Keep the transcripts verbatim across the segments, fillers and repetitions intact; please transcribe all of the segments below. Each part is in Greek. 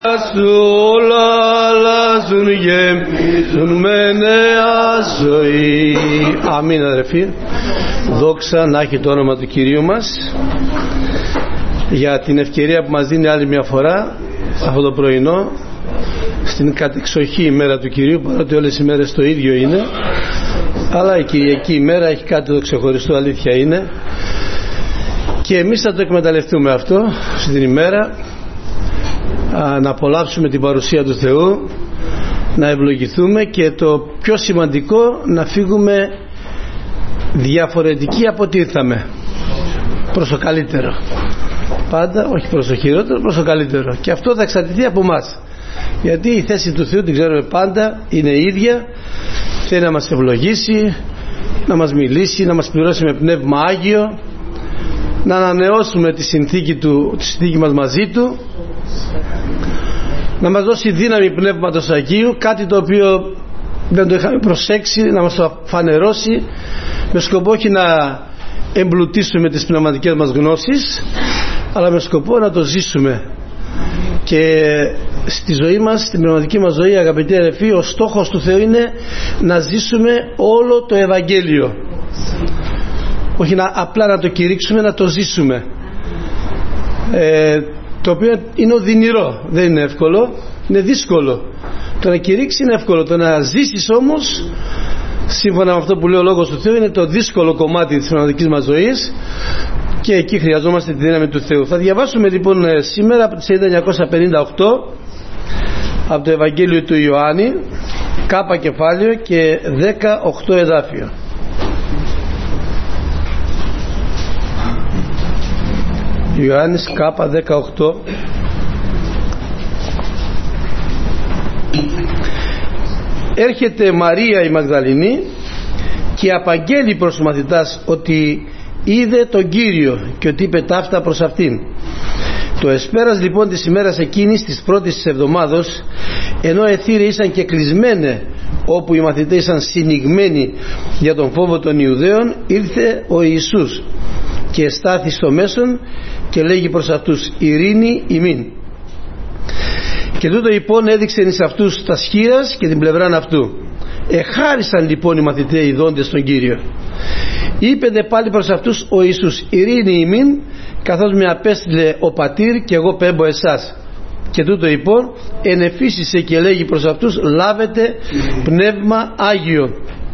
Σου όλα αλλάζουν, γεμίζουν με νέα ζωή. Αμήν, αδερφοί. Δόξα να έχει το όνομα του Κυρίου μας για την ευκαιρία που μας δίνει άλλη μια φορά αυτό το πρωινό στην κατεξοχή ημέρα του Κυρίου, παρότι όλες οι μέρες το ίδιο είναι, αλλά η Κυριακή ημέρα έχει κάτι το ξεχωριστό, αλήθεια είναι, και εμείς θα το εκμεταλλευτούμε αυτό στην ημέρα, να απολαύσουμε την παρουσία του Θεού, να ευλογηθούμε και το πιο σημαντικό, να φύγουμε διαφορετικοί από ό,τι ήρθαμε, προς το καλύτερο. Πάντα, όχι προς το χειρότερο, προς το καλύτερο. Και αυτό θα εξαρτηθεί από εμάς, γιατί η θέση του Θεού την ξέρουμε πάντα, είναι η ίδια. Θέλει να μας ευλογήσει, να μας μιλήσει, να μας πληρώσει με πνεύμα Άγιο, να ανανεώσουμε τη συνθήκη, του, τη συνθήκη μας μαζί του, να μας δώσει δύναμη πνεύματος Αγίου, κάτι το οποίο δεν το είχαμε προσέξει, να μας το φανερώσει, με σκοπό όχι να εμπλουτίσουμε τις πνευματικές μας γνώσεις, αλλά με σκοπό να το ζήσουμε. Και στη ζωή μας, στην πνευματική μας ζωή, αγαπητοί αδελφοί, ο στόχος του Θεού είναι να ζήσουμε όλο το Ευαγγέλιο, όχι να, απλά να το κηρύξουμε, να το ζήσουμε, ε, το οποίο είναι οδυνηρό, δεν είναι εύκολο, είναι δύσκολο. Το να κηρύξει είναι εύκολο, το να ζήσεις όμως, σύμφωνα με αυτό που λέει ο Λόγος του Θεού, είναι το δύσκολο κομμάτι της πνευματικής μας ζωής, και εκεί χρειαζόμαστε τη δύναμη του Θεού. Θα διαβάσουμε λοιπόν σήμερα από τη σελίδα εννιακόσια πενήντα οκτώ από το Ευαγγέλιο του Ιωάννη, κάπα κεφάλαιο και δεκαοκτώ εδάφιο. Ιωάννης κάπα δεκαοκτώ. Έρχεται Μαρία η Μαγδαληνή και απαγγέλει προς τους μαθητάς ότι είδε τον Κύριο και ότι είπε ταύτα προς αυτήν. Το εσπέρας λοιπόν της ημέρας εκείνης, της πρώτης της εβδομάδος, ενώ εθύρε ήσαν και κλεισμένε, όπου οι μαθητές ήσαν συνηγμένοι για τον φόβο των Ιουδαίων, ήρθε ο Ιησούς και στάθη στο μέσον και λέγει προς αυτούς, ειρήνη ημίν. Και τούτο λοιπόν έδειξε εις αυτούς τα σχήρας και την πλευράν αυτού. Εχάρισαν λοιπόν οι μαθητές ειδώντες τον Κύριο. Είπε δε πάλι προς αυτούς ο Ιησούς, ειρήνη ημίν, καθώς με απέστειλε ο Πατήρ και εγώ πέμπω εσάς. Και τούτο λοιπόν ενεφύσισε και λέγει προς αυτούς, λάβετε πνεύμα Άγιο.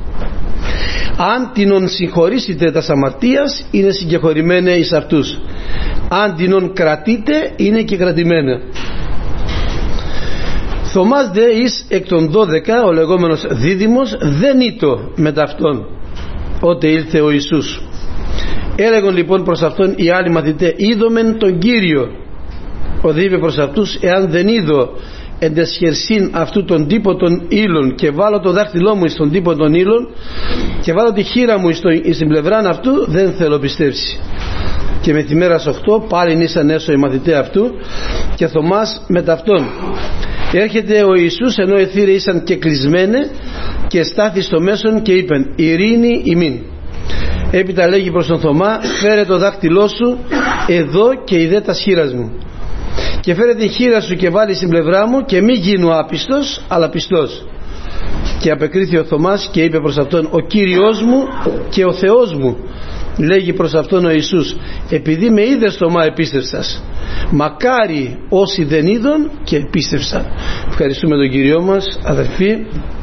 Αν τινον συγχωρήσετε τα αμαρτίας, είναι συγκεχωρημένε εις αυτούς. Αν τινον κρατείτε, είναι και κρατημένα. Θωμάς δε εις εκ των δώδεκα, ο λεγόμενος δίδυμος, δεν ήτο μετ' αυτόν ότε ήλθε ο Ιησούς. Έλεγον λοιπόν προς αυτόν οι άλλοι μαθητές, είδομεν τον Κύριο. Ο δε είπε προς αυτούς, εάν δεν είδω εν τες χερσίν αυτού τον τύπο των ύλων και βάλω το δάχτυλό μου στον τύπο των ύλων και βάλω τη χείρα μου στην πλευράν αυτού, δεν θέλω πιστέψει. Και με τη μέρα οκτώ πάλι ήσαν έσω οι μαθητές αυτού και Θωμάς μετ' αυτόν. Έρχεται ο Ιησούς ενώ εθύρε ήσαν και κλεισμένε και στάθη στο μέσον και είπεν, ειρήνη ημίν. Έπειτα λέγει προς τον Θωμά, φέρε το δάχτυλό σου εδώ και ειδέ τα χείρας μου, και φέρε την χείρα σου και βάλει στην πλευρά μου, και μη γίνω άπιστος αλλά πιστός. Και απεκρίθη ο Θωμάς και είπε προς αυτόν, ο Κύριος μου και ο Θεός μου. Λέγει προς αυτόν ο Ιησούς, επειδή με είδες Θωμά επίστευσας, μακάρι όσοι δεν είδον και επίστευσαν. Ευχαριστούμε τον Κύριό μας, αδελφοί.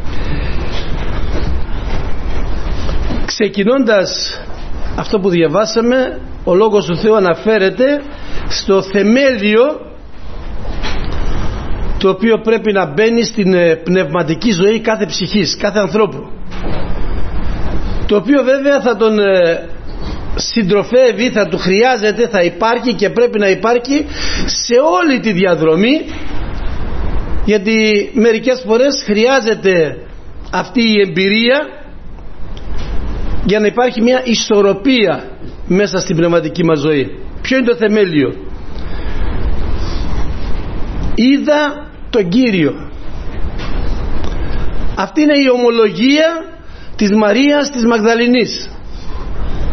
Ξεκινώντας αυτό που διαβάσαμε, ο Λόγος του Θεού αναφέρεται στο θεμέλιο το οποίο πρέπει να μπαίνει στην πνευματική ζωή κάθε ψυχής, κάθε ανθρώπου, το οποίο βέβαια θα τον συντροφεύει, θα του χρειάζεται, θα υπάρχει και πρέπει να υπάρχει σε όλη τη διαδρομή, γιατί μερικές φορές χρειάζεται αυτή η εμπειρία για να υπάρχει μια ισορροπία μέσα στην πνευματική μας ζωή. Ποιο είναι το θεμέλιο? Είδα τον Κύριο. Αυτή είναι η ομολογία της Μαρίας της Μαγδαληνής.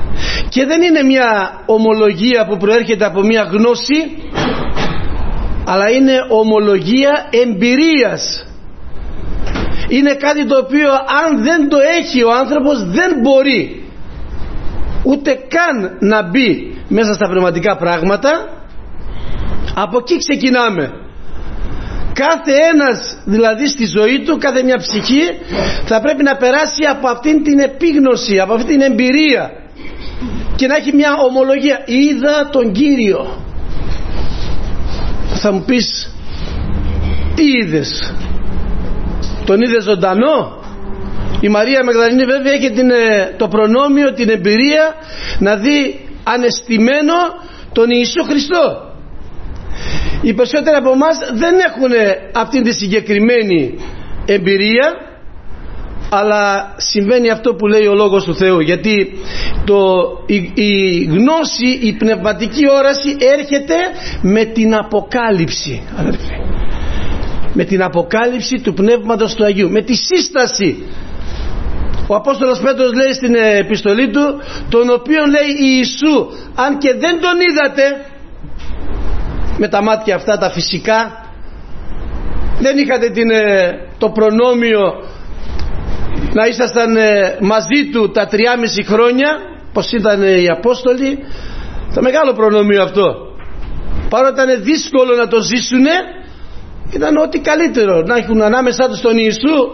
Και δεν είναι μια ομολογία που προέρχεται από μια γνώση, αλλά είναι ομολογία εμπειρίας. Είναι κάτι το οποίο αν δεν το έχει ο άνθρωπος δεν μπορεί ούτε καν να μπει μέσα στα πνευματικά πράγματα. Από εκεί ξεκινάμε. Κάθε ένας δηλαδή στη ζωή του, κάθε μια ψυχή θα πρέπει να περάσει από αυτήν την επίγνωση, από αυτήν την εμπειρία και να έχει μια ομολογία. Είδα τον Κύριο. Θα μου πεις, τι είδες? Τον είδες ζωντανό? Η Μαρία Μαγδαληνή βέβαια έχει την, το προνόμιο, την εμπειρία να δει ανεστημένο τον Ιησού Χριστό. Οι περισσότεροι από εμάς δεν έχουν αυτή τη συγκεκριμένη εμπειρία, αλλά συμβαίνει αυτό που λέει ο Λόγος του Θεού, γιατί το, η, η γνώση, η πνευματική όραση έρχεται με την αποκάλυψη, αδερφέ. Με την αποκάλυψη του Πνεύματος του Αγίου, με τη σύσταση. Ο Απόστολος Πέτρος λέει στην επιστολή του, τον οποίον λέει Ιησού, αν και δεν τον είδατε με τα μάτια αυτά τα φυσικά, δεν είχατε την, το προνόμιο να ήσασταν μαζί του τα τριάμιση χρόνια πως ήταν οι Απόστολοι, το μεγάλο προνόμιο αυτό, παρότι ήταν δύσκολο να το ζήσουνε, ήταν ό,τι καλύτερο να έχουν ανάμεσά τους τον Ιησού,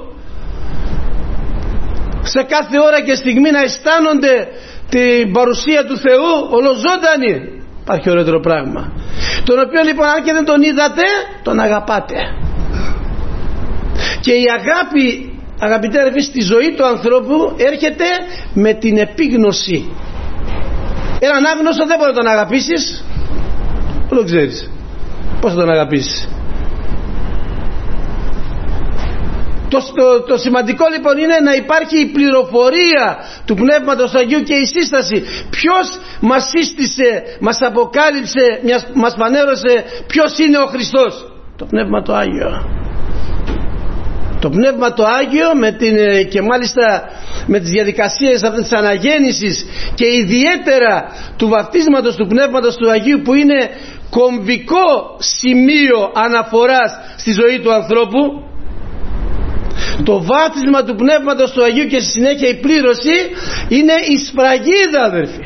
σε κάθε ώρα και στιγμή να αισθάνονται την παρουσία του Θεού ολοζώντανη. Υπάρχει ωραιότερο πράγμα, τον οποίο λοιπόν αν και δεν τον είδατε τον αγαπάτε. Και η αγάπη, αγαπητέ αδερφοί, στη ζωή του ανθρώπου έρχεται με την επίγνωση. Έναν άγνωστο δεν μπορεί να τον αγαπήσεις, δεν το ξέρεις πώς θα τον αγαπήσεις. Το, το, το σημαντικό λοιπόν είναι να υπάρχει η πληροφορία του Πνεύματος του Αγίου και η σύσταση. Ποιος μας σύστησε, μας αποκάλυψε, μας φανέρωσε ποιος είναι ο Χριστός? Το Πνεύμα το Άγιο. Το Πνεύμα το Άγιο με την, και μάλιστα με τις διαδικασίες αυτής της αναγέννησης και ιδιαίτερα του βαπτίσματος του Πνεύματος του Αγίου, που είναι κομβικό σημείο αναφοράς στη ζωή του ανθρώπου. Το βάπτισμα του Πνεύματος του Αγίου και στη συνέχεια η πλήρωση είναι η σφραγίδα, αδερφοί.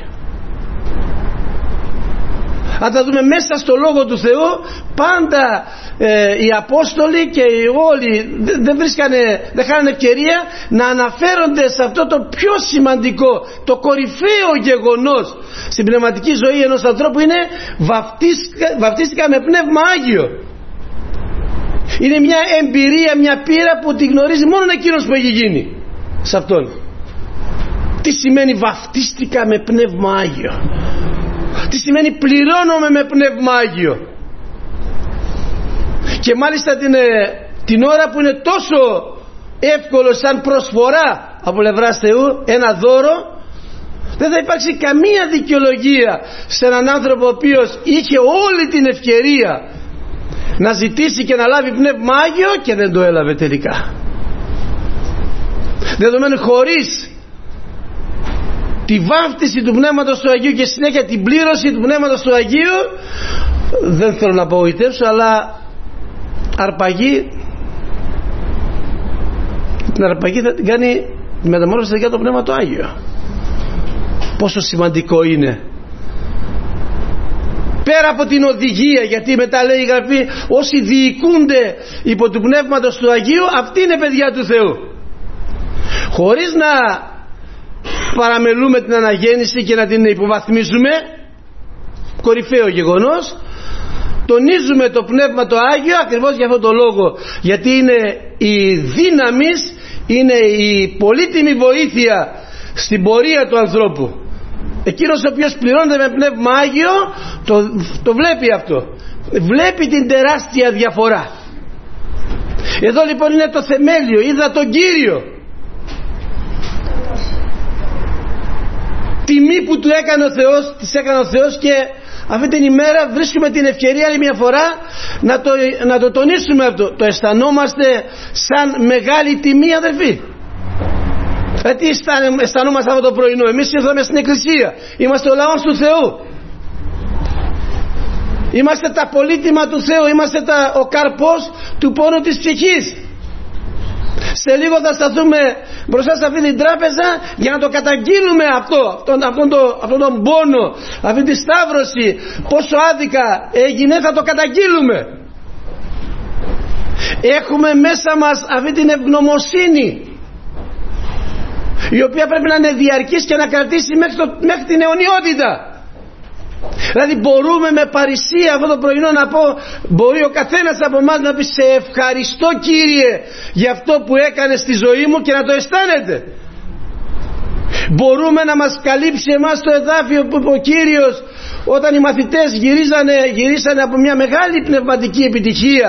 Αν τα δούμε μέσα στο Λόγο του Θεού, πάντα ε, οι Απόστολοι και όλοι δεν βρίσκανε, δεν είχαν ευκαιρία να αναφέρονται σε αυτό το πιο σημαντικό, το κορυφαίο γεγονός στην πνευματική ζωή ενός ανθρώπου, είναι βαπτίστηκα, βαπτίστηκα με Πνεύμα Άγιο. Είναι μια εμπειρία, μια πείρα που τη γνωρίζει μόνο εκείνος που έχει γίνει σε αυτόν. Τι σημαίνει βαφτίστηκα με Πνεύμα Άγιο? Τι σημαίνει πληρώνομαι με Πνεύμα Άγιο? Και μάλιστα την, την ώρα που είναι τόσο εύκολο σαν προσφορά από πλευράς Θεού ένα δώρο, δεν θα υπάρξει καμία δικαιολογία σε έναν άνθρωπο ο οποίος είχε όλη την ευκαιρία να ζητήσει και να λάβει Πνεύμα Άγιο και δεν το έλαβε τελικά. Δεδομένου χωρίς τη βάφτιση του Πνεύματος του Αγίου και συνέχεια την πλήρωση του Πνεύματος του Αγίου, δεν θέλω να απογοητεύσω, αλλά αρπαγή, την αρπαγή θα την κάνει τη μεταμόρφωση για το Πνεύμα το Άγιο. Πόσο σημαντικό είναι. Πέρα από την οδηγία, γιατί μετά λέει η Γραφή, όσοι διοικούνται υπό του Πνεύματος του Αγίου, αυτοί είναι παιδιά του Θεού. Χωρίς να παραμελούμε την αναγέννηση και να την υποβαθμίζουμε, κορυφαίο γεγονός, τονίζουμε το Πνεύμα το Άγιο ακριβώς για αυτόν τον λόγο, γιατί είναι η δύναμη, είναι η πολύτιμη βοήθεια στην πορεία του ανθρώπου. Εκείνος ο οποίος πληρώνεται με Πνεύμα Άγιο το, το βλέπει αυτό, βλέπει την τεράστια διαφορά. Εδώ λοιπόν είναι το θεμέλιο, είδα τον Κύριο. Τιμή που του έκανε ο Θεός, της έκανε ο Θεός, και αυτή την ημέρα βρίσκουμε την ευκαιρία άλλη μια φορά να το, να το τονίσουμε αυτό. Το αισθανόμαστε σαν μεγάλη τιμή, αδερφοί? Ε, τι αισθανόμαστε αυτό το πρωινό? Εμείς ήρθαμε στην Εκκλησία, είμαστε ο λαός του Θεού. Είμαστε τα πολύτιμα του Θεού, είμαστε τα, ο καρπός του πόνου της ψυχής. Σε λίγο θα σταθούμε μπροστά σε αυτή την τράπεζα για να το καταγγείλουμε αυτό, αυτόν, αυτόν, το, αυτόν τον πόνο, αυτή τη σταύρωση, πόσο άδικα έγινε, θα το καταγγείλουμε. Έχουμε μέσα μας αυτή την ευγνωμοσύνη, η οποία πρέπει να είναι διαρκής και να κρατήσει μέχρι, το, μέχρι την αιωνιότητα. Δηλαδή μπορούμε με παρησία αυτό το πρωινό να πω, μπορεί ο καθένας από εμάς να πει σε ευχαριστώ Κύριε για αυτό που έκανε στη ζωή μου και να το αισθάνεται. Μπορούμε να μας καλύψει εμάς το εδάφιο που είπε ο Κύριος όταν οι μαθητές γυρίζανε, γυρίσανε από μια μεγάλη πνευματική επιτυχία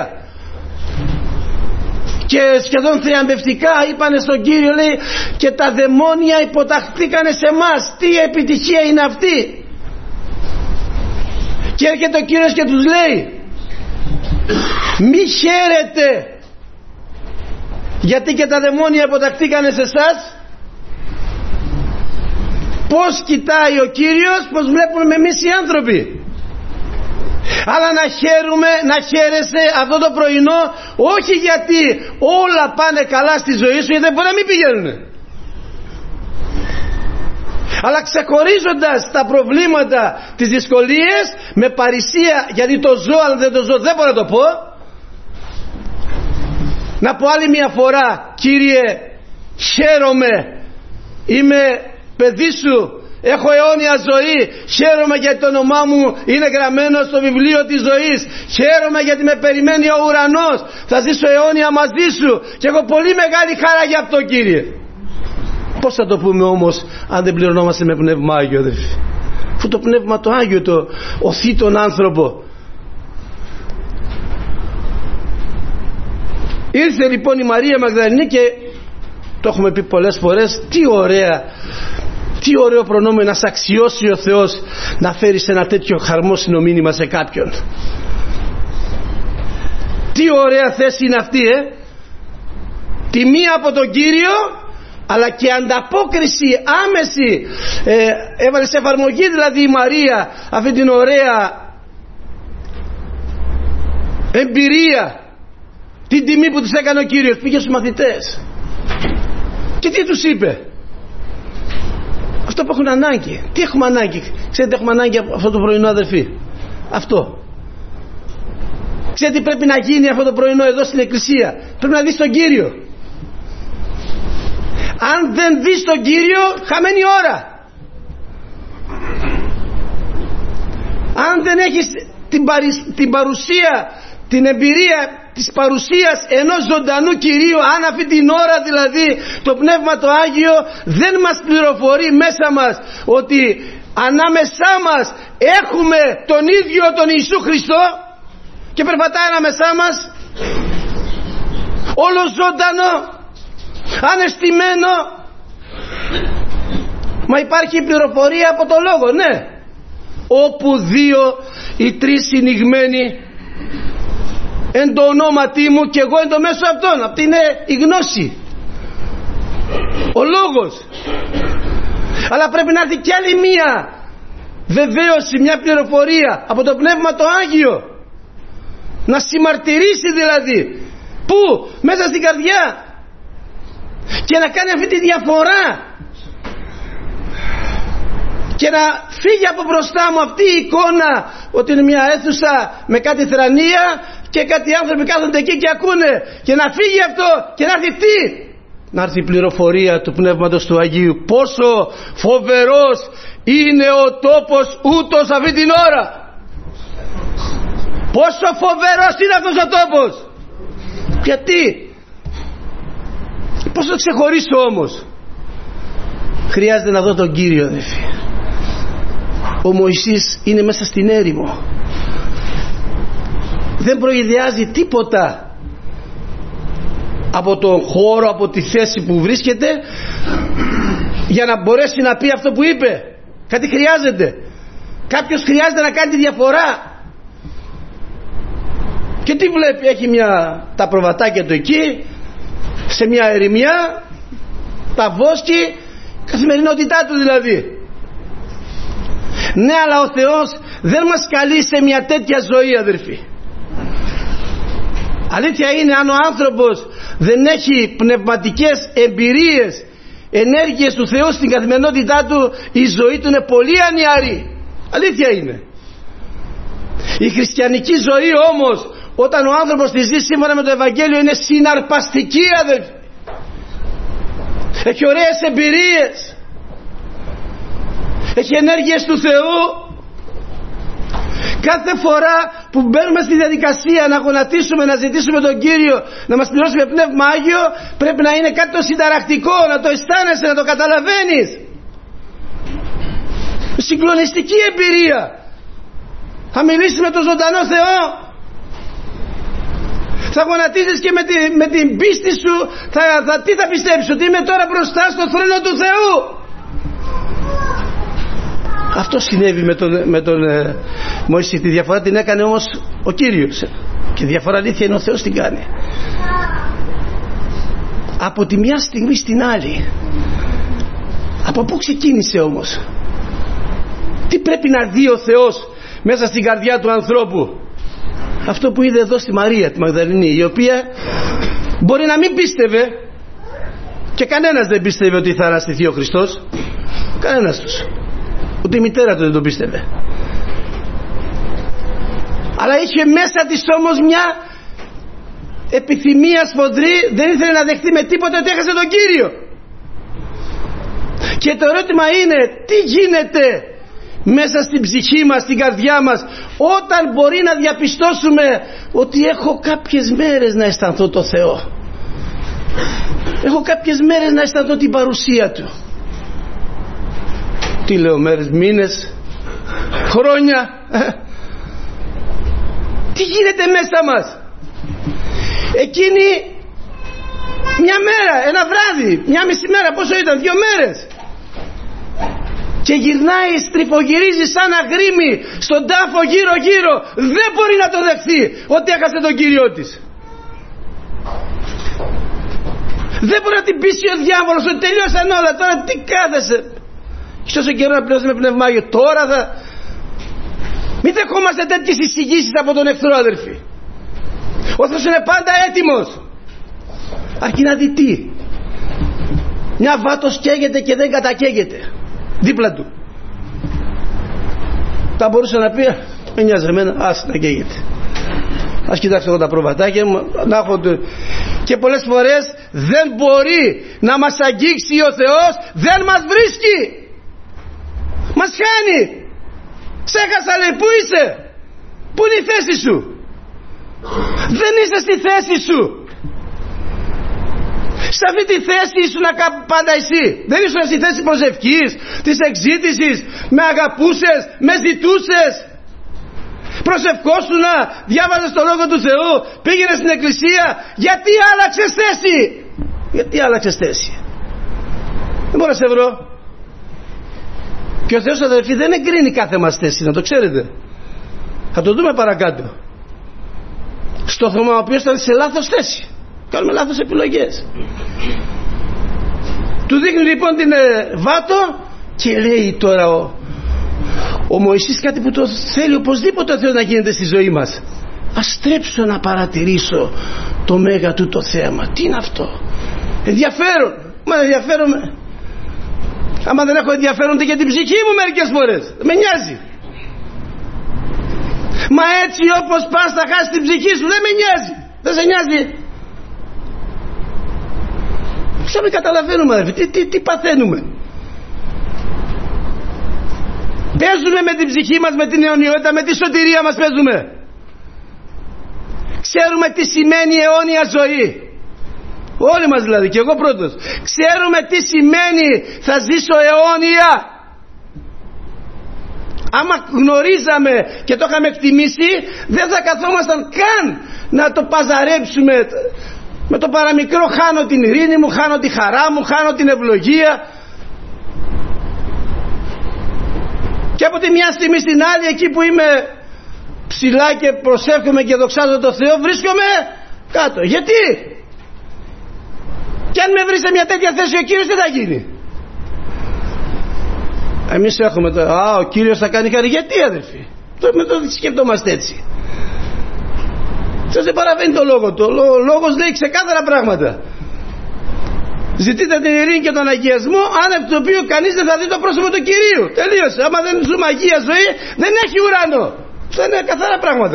και σχεδόν θριαμβευτικά είπανε στον Κύριο, λέει, και τα δαιμόνια υποταχθήκανε σε εμάς. Τι επιτυχία είναι αυτή! Και έρχεται ο Κύριος και τους λέει, μη χαίρετε γιατί και τα δαιμόνια υποταχθήκανε σε εσάς. Πώς κοιτάει ο Κύριος, πώς βλέπουμε εμείς οι άνθρωποι. Αλλά να χαίρουμε, να χαίρεσαι αυτό το πρωινό, όχι γιατί όλα πάνε καλά στη ζωή σου, γιατί δεν μπορεί να μην πηγαίνουν, αλλά ξεχωρίζοντας τα προβλήματα, τις δυσκολίες, με παρησία, γιατί το ζω, αλλά δεν το ζω, δεν μπορώ να το πω. Να πω άλλη μια φορά, Κύριε, χαίρομαι, είμαι παιδί σου, έχω αιώνια ζωή, χαίρομαι γιατί το όνομά μου είναι γραμμένο στο βιβλίο της ζωής, χαίρομαι γιατί με περιμένει ο ουρανός, θα ζήσω αιώνια μαζί σου και έχω πολύ μεγάλη χαρά για αυτό, Κύριε. Πώς θα το πούμε όμως αν δεν πληρωνόμαστε με Πνεύμα Άγιο, αδελφοί? Αφού το Πνεύμα το Άγιο το οθεί τον άνθρωπο. Ήρθε λοιπόν η Μαρία Μαγδαληνή και το έχουμε πει πολλές φορές, τι ωραία, τι ωραίο προνόμιο να σε αξιώσει ο Θεός να φέρεις ένα τέτοιο χαρμόσυνο μήνυμα σε κάποιον. Τι ωραία θέση είναι αυτή, ε! Τιμή από τον Κύριο, αλλά και ανταπόκριση άμεση, ε, έβαλε σε εφαρμογή δηλαδή η Μαρία αυτή την ωραία εμπειρία, την τιμή που της έκανε ο Κύριος. Πήγε στους μαθητές και τι τους είπε? Αυτό που έχουν ανάγκη. Τι έχουμε ανάγκη? Ξέρετε, έχουμε ανάγκη αυτό το πρωινό, αδερφοί? Αυτό. Ξέρετε τι πρέπει να γίνει αυτό το πρωινό εδώ στην εκκλησία? Πρέπει να δεις τον Κύριο. Αν δεν δεις τον Κύριο, χαμένη ώρα. Αν δεν έχεις την, παρι... την παρουσία, την εμπειρία της παρουσίας ενός ζωντανού Κυρίου, αν αυτή την ώρα δηλαδή το Πνεύμα το Άγιο δεν μας πληροφορεί μέσα μας ότι ανάμεσά μας έχουμε τον ίδιο τον Ιησού Χριστό και περπατάει ανάμεσά μας όλο ζωντανό, ανεστημένο. Μα υπάρχει πληροφορία από το Λόγο, ναι. Όπου δύο ή τρεις συνηγμένοι εν το ονόματί μου και εγώ εν το μέσω αυτών. Αυτή είναι η γνώση, ο Λόγος. Αλλά πρέπει να έρθει κι άλλη μία βεβαίωση, μια πληροφορία από το Πνεύμα το Άγιο, να συμμαρτυρήσει δηλαδή. Πού? Μέσα στην καρδιά, και να κάνει αυτή τη διαφορά και να φύγει από μπροστά μου αυτή η εικόνα ότι είναι μια αίθουσα με κάτι θρανία και κάτι άνθρωποι κάθονται εκεί και ακούνε, και να φύγει αυτό και να έρθει τι? Να έρθει η πληροφορία του Πνεύματος του Αγίου. Πόσο φοβερός είναι ο τόπος ούτως αυτή την ώρα. Πόσο φοβερός είναι αυτός ο τόπος. Γιατί? Πώς το ξεχωρίσω όμως? Χρειάζεται να δω τον Κύριο, αδελφοί. Ο Μωυσής είναι μέσα στην έρημο, δεν προειδιάζει τίποτα από τον χώρο, από τη θέση που βρίσκεται, για να μπορέσει να πει αυτό που είπε. Κάτι χρειάζεται, κάποιος χρειάζεται να κάνει τη διαφορά. Και τι βλέπει? Έχει μια, τα προβατάκια του εκεί σε μια ερημιά, τα βόσκει, καθημερινότητά του δηλαδή. Ναι, αλλά ο Θεός δεν μας καλεί σε μια τέτοια ζωή, αδερφοί. Αλήθεια είναι, αν ο άνθρωπος δεν έχει πνευματικές εμπειρίες, ενέργειες του Θεού στην καθημερινότητά του, η ζωή του είναι πολύ ανιαρή. Αλήθεια είναι. Η χριστιανική ζωή όμως, όταν ο άνθρωπος τη ζει σύμφωνα με το Ευαγγέλιο, είναι συναρπαστική, αδελφοί. Έχει ωραίες εμπειρίες, έχει ενέργειες του Θεού. Κάθε φορά που μπαίνουμε στη διαδικασία να γονατίσουμε, να ζητήσουμε τον Κύριο να μας πληρώσει με Πνεύμα Άγιο, πρέπει να είναι κάτι το συνταρακτικό, να το αισθάνεσαι, να το καταλαβαίνεις. Συγκλονιστική εμπειρία. Θα μιλήσεις με τον ζωντανό Θεό, θα γονατίζεις και με, τη, με την πίστη σου θα, θα, τι θα πιστέψεις? Ότι είμαι τώρα μπροστά στο θρόνο του Θεού. Αυτό συνέβη με τον, με τον ε, Μωυσή. Τη διαφορά την έκανε όμως ο Κύριος, και διαφορά αλήθεια είναι ο Θεός την κάνει. Από τη μια στιγμή στην άλλη. Από πού ξεκίνησε όμως? Τι πρέπει να δει ο Θεός μέσα στην καρδιά του ανθρώπου? Αυτό που είδε εδώ στη Μαρία τη Μαγδαληνή, η οποία μπορεί να μην πίστευε, και κανένας δεν πίστευε ότι θα αναστηθεί ο Χριστός, κανένας τους, ούτε η μητέρα του δεν το πίστευε, αλλά είχε μέσα της όμως μια επιθυμία σφοδρή, δεν ήθελε να δεχτεί με τίποτα ότι έχασε τον Κύριο. Και το ερώτημα είναι, τι γίνεται μέσα στην ψυχή μας, στην καρδιά μας, όταν μπορεί να διαπιστώσουμε ότι έχω κάποιες μέρες να αισθανθώ το Θεό, έχω κάποιες μέρες να αισθανθώ την παρουσία Του? Τι λέω μέρες, μήνες, χρόνια? Τι γίνεται μέσα μας? Εκείνη μια μέρα, ένα βράδυ, μια μισή μέρα, πόσο ήταν, δύο μέρες, και γυρνάει, στριφογυρίζει σαν αγρίμι στον τάφο γύρω γύρω. Δεν μπορεί να το δεχθεί ότι έχασε τον Κύριο της. Δεν μπορεί να την πείσει ο διάβολος ότι τελειώσαν όλα, τώρα τι κάθεσαι? Έχει τόσο καιρό να πληρώσει με Πνεύμα Άγιο, τώρα θα... Μην δεχόμαστε τέτοιες εισηγήσεις από τον εχθρό, αδερφοί. Ο Θεός είναι πάντα έτοιμος, αρκεί να δει τι. Μια βάτος καίγεται και δεν κατακαίγεται δίπλα του. Θα μπορούσε να πει, με νοιάζει εμένα, ας να καίγεται, ας κοιτάξω εγώ τα προβατάκια μου, να έχω το... Και πολλές φορές δεν μπορεί να μας αγγίξει ο Θεός, δεν μας βρίσκει, μας χάνει. Σε έχασα, λέει, πού είσαι, πού είναι η θέση σου? Δεν είσαι στη θέση σου. Σε αυτή τη θέση ήσουν πάντα εσύ. Δεν ήσουν στη θέση προσευχής, της εξήτησης, με αγαπούσες, με ζητούσες, προσευχόσουνα, διάβαζες το Λόγο του Θεού, πήγαινες στην εκκλησία. Γιατί άλλαξες θέση? Γιατί άλλαξες θέση? Δεν μπορώ να σε βρω. Και ο Θεός, αδερφοί, δεν εγκρίνει κάθε μας θέση, να το ξέρετε. Θα το δούμε παρακάτω. Στο θέμα ο οποίος ήταν σε λάθος θέση, κάνουμε λάθος επιλογές. Του δείχνει λοιπόν την ε, βάτο και λέει τώρα ο, ο Μωυσής κάτι που το θέλει οπωσδήποτε ο Θεός να γίνεται στη ζωή μας. Ας στρέψω να παρατηρήσω το μέγα του το θέαμα. Τι είναι αυτό? Ενδιαφέρον. Μα ενδιαφέρομαι. Άμα δεν έχω ενδιαφέρον και την ψυχή μου μερικές φορές, με νοιάζει. Μα έτσι όπως πας θα χάσεις την ψυχή σου, δεν με νοιάζει. Δεν σε νοιάζει? Ποια με καταλαβαίνουμε, αδερφοί, τι, τι, τι παθαίνουμε? Παίζουμε με την ψυχή μας, με την αιωνιότητα, με τη σωτηρία μας παίζουμε. Ξέρουμε τι σημαίνει αιώνια ζωή. Όλοι μας δηλαδή, και εγώ πρώτος. Ξέρουμε τι σημαίνει θα ζήσω αιώνια. Άμα γνωρίζαμε και το είχαμε εκτιμήσει, δεν θα καθόμασταν καν να το παζαρέψουμε. Με το παραμικρό χάνω την ειρήνη μου, χάνω τη χαρά μου, χάνω την ευλογία. Και από τη μια στιγμή στην άλλη, εκεί που είμαι ψηλά και προσεύχομαι και δοξάζω το Θεό, βρίσκομαι κάτω. Γιατί? Και αν με βρει σε μια τέτοια θέση ο Κύριος, τι θα γίνει? Εμείς έχουμε το, α, ο Κύριος θα κάνει χάρη. Γιατί, αδελφοί? Το, με το σκεφτόμαστε έτσι. Σας δεν παραβαίνει το λόγο του. Ο λόγος λέει ξεκάθαρα πράγματα. Ζητείτε την ειρήνη και τον αγιασμό, άνευ του οποίου κανείς δεν θα δει το πρόσωπο του Κυρίου. Τελείωσε. Άμα δεν ζούμε αγία ζωή, δεν έχει ουρανό. Αυτά είναι καθαρά πράγματα.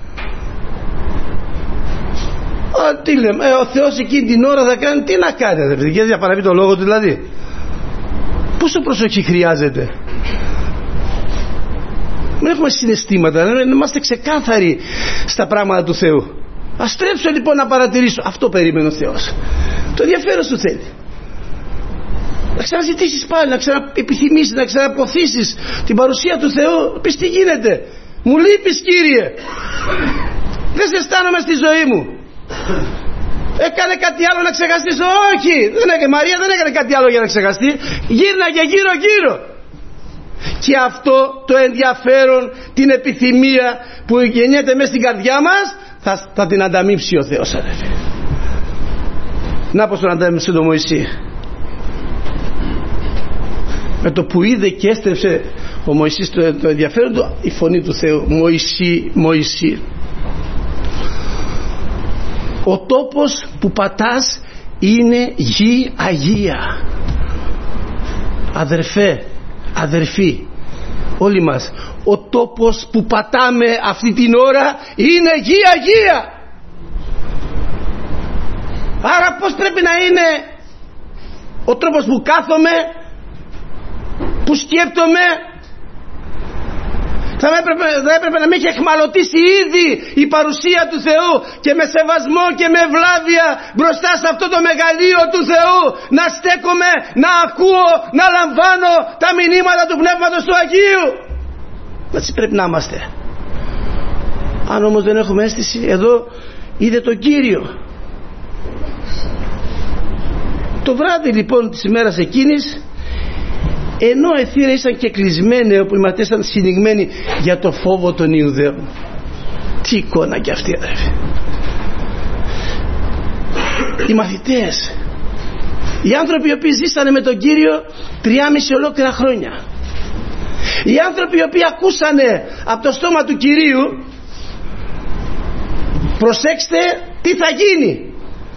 Α, τι λέμε, ε, ο Θεός εκείνη την ώρα θα κάνει, τι να κάνει, δεν θα παραβεί το λόγο του δηλαδή. Πόσο προσοχή χρειάζεται. Δεν έχουμε συναισθήματα, δεν είμαστε ξεκάθαροι στα πράγματα του Θεού. Ας στρέψω λοιπόν να παρατηρήσω. Αυτό περίμενε ο Θεός. Το ενδιαφέρον σου θέλει. Να ξαναζητήσεις πάλι, να ξαναεπιθυμήσεις, να ξαναποθήσεις την παρουσία του Θεού. Πεις τι γίνεται. Μου λείπεις Κύριε. Δεν σε αισθάνομαι στη ζωή μου. Έκανε κάτι άλλο να ξεχαστείς? Όχι, δεν έκανε, Μαρία δεν έκανε κάτι άλλο για να ξεχαστεί. Γύρναγε γύρω γύρω. Και αυτό το ενδιαφέρον, την επιθυμία που γεννιέται μέσα στην καρδιά μας, θα, θα την ανταμείψει ο Θεός, αδελφοί. Να πως τον ανταμείψει τον Μωυσή. Με το που είδε και έστρεψε ο Μωυσής το, το ενδιαφέρον του, η φωνή του Θεού, Μωυσή, Μωυσή, ο τόπος που πατάς είναι γη αγία. Αδερφέ, αδερφοί, όλοι μας, ο τόπος που πατάμε αυτή την ώρα είναι γη αγία. Άρα πως πρέπει να είναι ο τρόπος που κάθομαι, που σκέπτομαι? Θα έπρεπε, θα έπρεπε να με έχει εχμαλωτήσει ήδη η παρουσία του Θεού και με σεβασμό και με ευλάβεια μπροστά σε αυτό το μεγαλείο του Θεού να στέκομαι, να ακούω, να λαμβάνω τα μηνύματα του Πνεύματος του Αγίου. Έτσι πρέπει να είμαστε. Αν όμως δεν έχουμε αίσθηση, εδώ είδε τον Κύριο. Το βράδυ λοιπόν της ημέρας εκείνης, ενώ οι θύρες ήσαν και κλεισμένοι, όπου οι ματιές ήταν συνηγμένοι για το φόβο των Ιουδαίων. Τι εικόνα κι αυτή, αδερφοί. Οι μαθητές, οι άνθρωποι οι οποίοι ζήσανε με τον Κύριο τριάμιση ολόκληρα χρόνια, οι άνθρωποι οι οποίοι ακούσανε από το στόμα του Κυρίου, προσέξτε τι θα γίνει.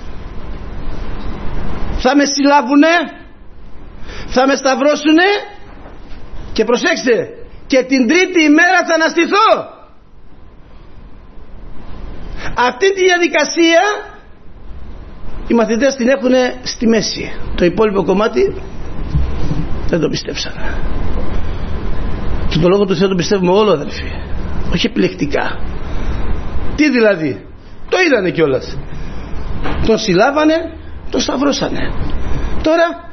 Θα με συλλάβουνε, θα με σταυρώσουνε και προσέξτε, και την τρίτη ημέρα θα αναστηθώ. Αυτή τη διαδικασία οι μαθητές την έχουν στη μέση. Το υπόλοιπο κομμάτι δεν το πιστέψανε. Και το λόγο του Θεού το πιστεύουμε όλο, αδελφοί, όχι επιλεκτικά. Τι δηλαδή? Το είδανε κιόλας. Τον συλλάβανε, τον σταυρώσανε. Τώρα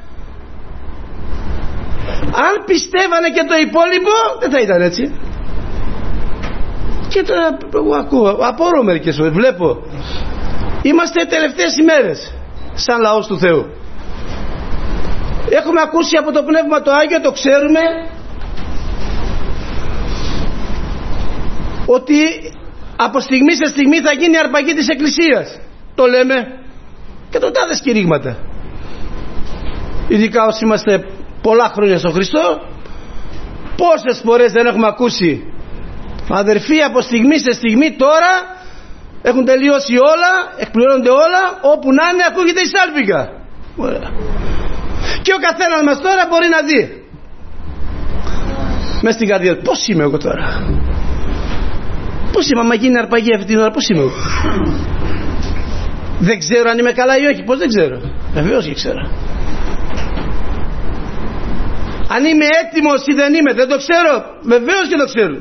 αν πιστεύανε και το υπόλοιπο, δεν θα ήταν έτσι. Και τώρα εγώ ακούω, απορώ μερικές φορές, βλέπω, είμαστε τελευταίες ημέρες σαν λαός του Θεού. Έχουμε ακούσει από το Πνεύμα το Άγιο, το ξέρουμε, ότι από στιγμή σε στιγμή θα γίνει η αρπαγή της Εκκλησίας. Το λέμε και το τάδε κηρύγματα. Ειδικά όσοι είμαστε πολλά χρόνια στον Χριστό, πόσες φορές δεν έχουμε ακούσει, αδερφοί, από στιγμή σε στιγμή τώρα έχουν τελειώσει όλα, εκπληρώνονται όλα, όπου να είναι ακούγεται η σάλπιγγα. Και ο καθένας μας τώρα μπορεί να δει μες στην καρδιά του, πώς είμαι εγώ τώρα, πώς είμαι, άμα γίνει αρπαγή αυτή την ώρα, πώς είμαι εγώ? Δεν ξέρω αν είμαι καλά ή όχι. Πώς δεν ξέρω? Βεβαίως και ξέρω. Αν είμαι έτοιμος ή δεν είμαι, δεν το ξέρω. Βεβαίως και το ξέρω.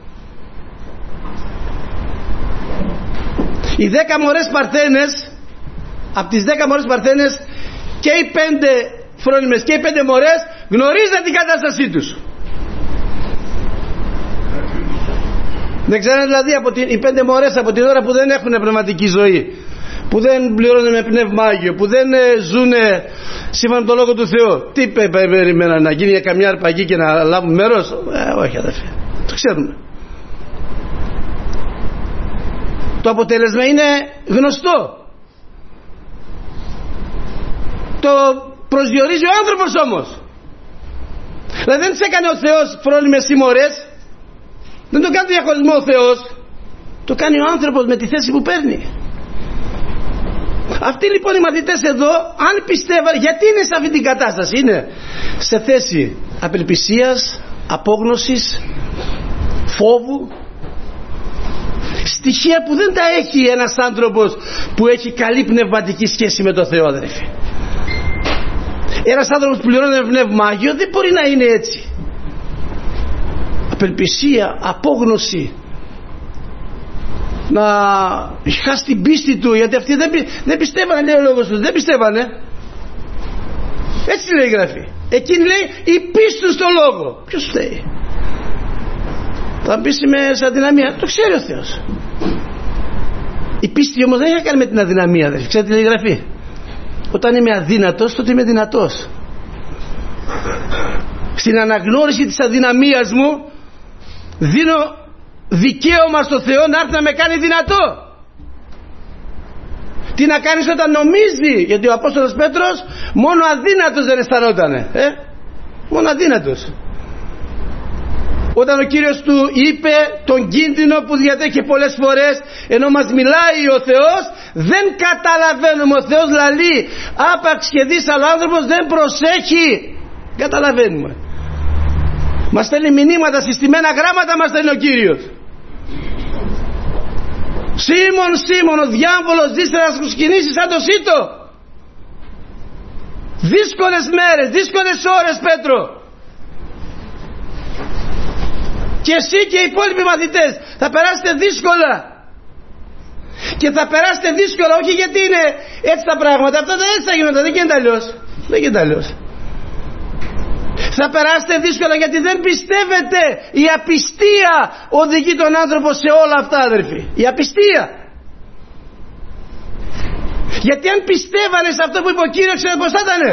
Οι δέκα μωρές παρθένες, από τις δέκα μωρές παρθένες, και οι πέντε φρόνιμες και οι πέντε μωρές γνωρίζουν την κατάστασή τους. Δεν ξέρουν δηλαδή από την, οι πέντε μωρές από την ώρα που δεν έχουν πνευματική ζωή, που δεν πληρώνουν με πνεύμα Άγιο, που δεν ζουν σύμφωνα με τον Λόγο του Θεού, τι περιμέναν, να γίνει καμιά αρπαγή και να λάβουν μέρος? Ε, όχι, αδερφέ, το ξέρουμε. Το αποτέλεσμα είναι γνωστό. Το προσδιορίζει ο άνθρωπος όμως. Δηλαδή δεν τις έκανε ο Θεός φρόνιμες ή μωρές. Δεν το κάνει το διαχωρισμό ο Θεός, το κάνει ο άνθρωπος με τη θέση που παίρνει. Αυτοί λοιπόν οι μαθητές εδώ, αν πιστεύαν, γιατί είναι σε αυτή την κατάσταση? Είναι σε θέση απελπισίας, απόγνωσης, φόβου, στοιχεία που δεν τα έχει ένας άνθρωπος που έχει καλή πνευματική σχέση με τον Θεό, αδερφοί. Ένας άνθρωπος που πληρώνει με πνεύμα Άγιο δεν μπορεί να είναι έτσι. Απελπισία, απόγνωση, να χάσει την πίστη του, γιατί αυτοί δεν, πι... δεν πιστεύανε, λέει ο λόγος του, δεν πιστεύανε. Έτσι λέει η Γραφή. Εκείνη λέει η πίστη στο λόγο. Ποιος φταίει? Θα πείσει με σε αδυναμία, το ξέρει ο Θεός. Η πίστη όμως δεν έχει να κάνει με την αδυναμία, αδερφοί. Ξέρετε τι λέει η Γραφή? Όταν είμαι αδύνατος, τότε είμαι δυνατός. Στην αναγνώριση της αδυναμίας μου δίνω δικαίωμα στο Θεό να έρθει να με κάνει δυνατό. Τι να κάνεις όταν νομίζει? Γιατί ο Απόστολος Πέτρος μόνο αδύνατος δεν αισθανότανε, ε? μόνο αδύνατος. Όταν ο Κύριος του είπε τον κίνδυνο που διατέχει πολλές φορές, ενώ μας μιλάει ο Θεός, δεν καταλαβαίνουμε. Ο Θεός λαλεί άπαξ και δεις, αλλά ο άνθρωπος δεν προσέχει. Καταλαβαίνουμε. Μας στέλνει μηνύματα, συστημένα γράμματα μας στέλνει ο Κύριος. Σίμων, Σίμων, ο διάβολος ζήσε να σου σκηνήσει σαν το σύτο. Δύσκολες μέρες, δύσκολες ώρες, Πέτρο. Και εσύ και οι υπόλοιποι μαθητές θα περάσετε δύσκολα. Και θα περάσετε δύσκολα όχι γιατί είναι έτσι τα πράγματα. Αυτά δεν έτσι θα γίνονται, δεν γίνεται αλλιώς. Δεν γίνεται αλλιώς. Θα περάσετε δύσκολα γιατί δεν πιστεύετε. Η απιστία οδηγεί τον άνθρωπο σε όλα αυτά, αδερφοί. Η απιστία. Γιατί αν πιστεύανε σε αυτό που είπε ο Κύριος, ξέρετε πως θα ήτανε?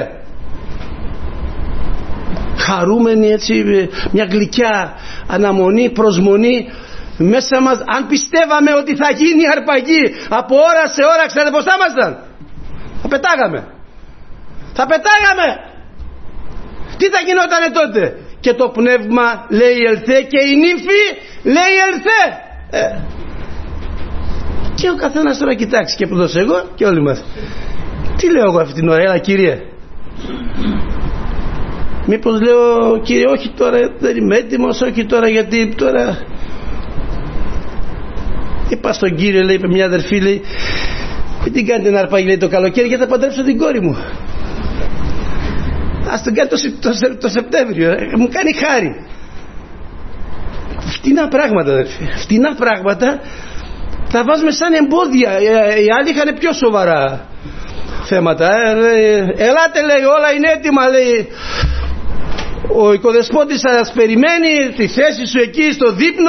Χαρούμενοι, έτσι, μια γλυκιά αναμονή, προσμονή μέσα μας. Αν πιστεύαμε ότι θα γίνει η αρπαγή από ώρα σε ώρα, ξέρετε πως θα ήμασταν? Θα πετάγαμε. Θα πετάγαμε. Τι θα γινότανε τότε? Και το πνεύμα λέει ελθέ και η νύμφη λέει ελθέ. Ε. Και ο καθένας τώρα κοιτάξει, και που δώσω εγώ και όλοι μας. Τι λέω εγώ αυτή την ώρα? Έλα Κύριε. Μήπως λέω Κύριε όχι τώρα, δεν είμαι έτοιμος, όχι τώρα, γιατί τώρα... Είπα στον Κύριο, λέει, είπε μια αδερφή, λέει, μην την κάνετε να αρπάγει, λέει, το καλοκαίρι, γιατί θα παντρέψω την κόρη μου. Ας τον κάνει το, το, το Σεπτέμβριο, ε, μου κάνει χάρη. Φτηνά πράγματα, αδερφή, φτηνά πράγματα θα βάζουμε σαν εμπόδια. Οι άλλοι είχαν πιο σοβαρά θέματα. Ε, ελάτε, λέει, όλα είναι έτοιμα, λέει. Ο οικοδεσπότης σας περιμένει, τη θέση σου εκεί στο δείπνο.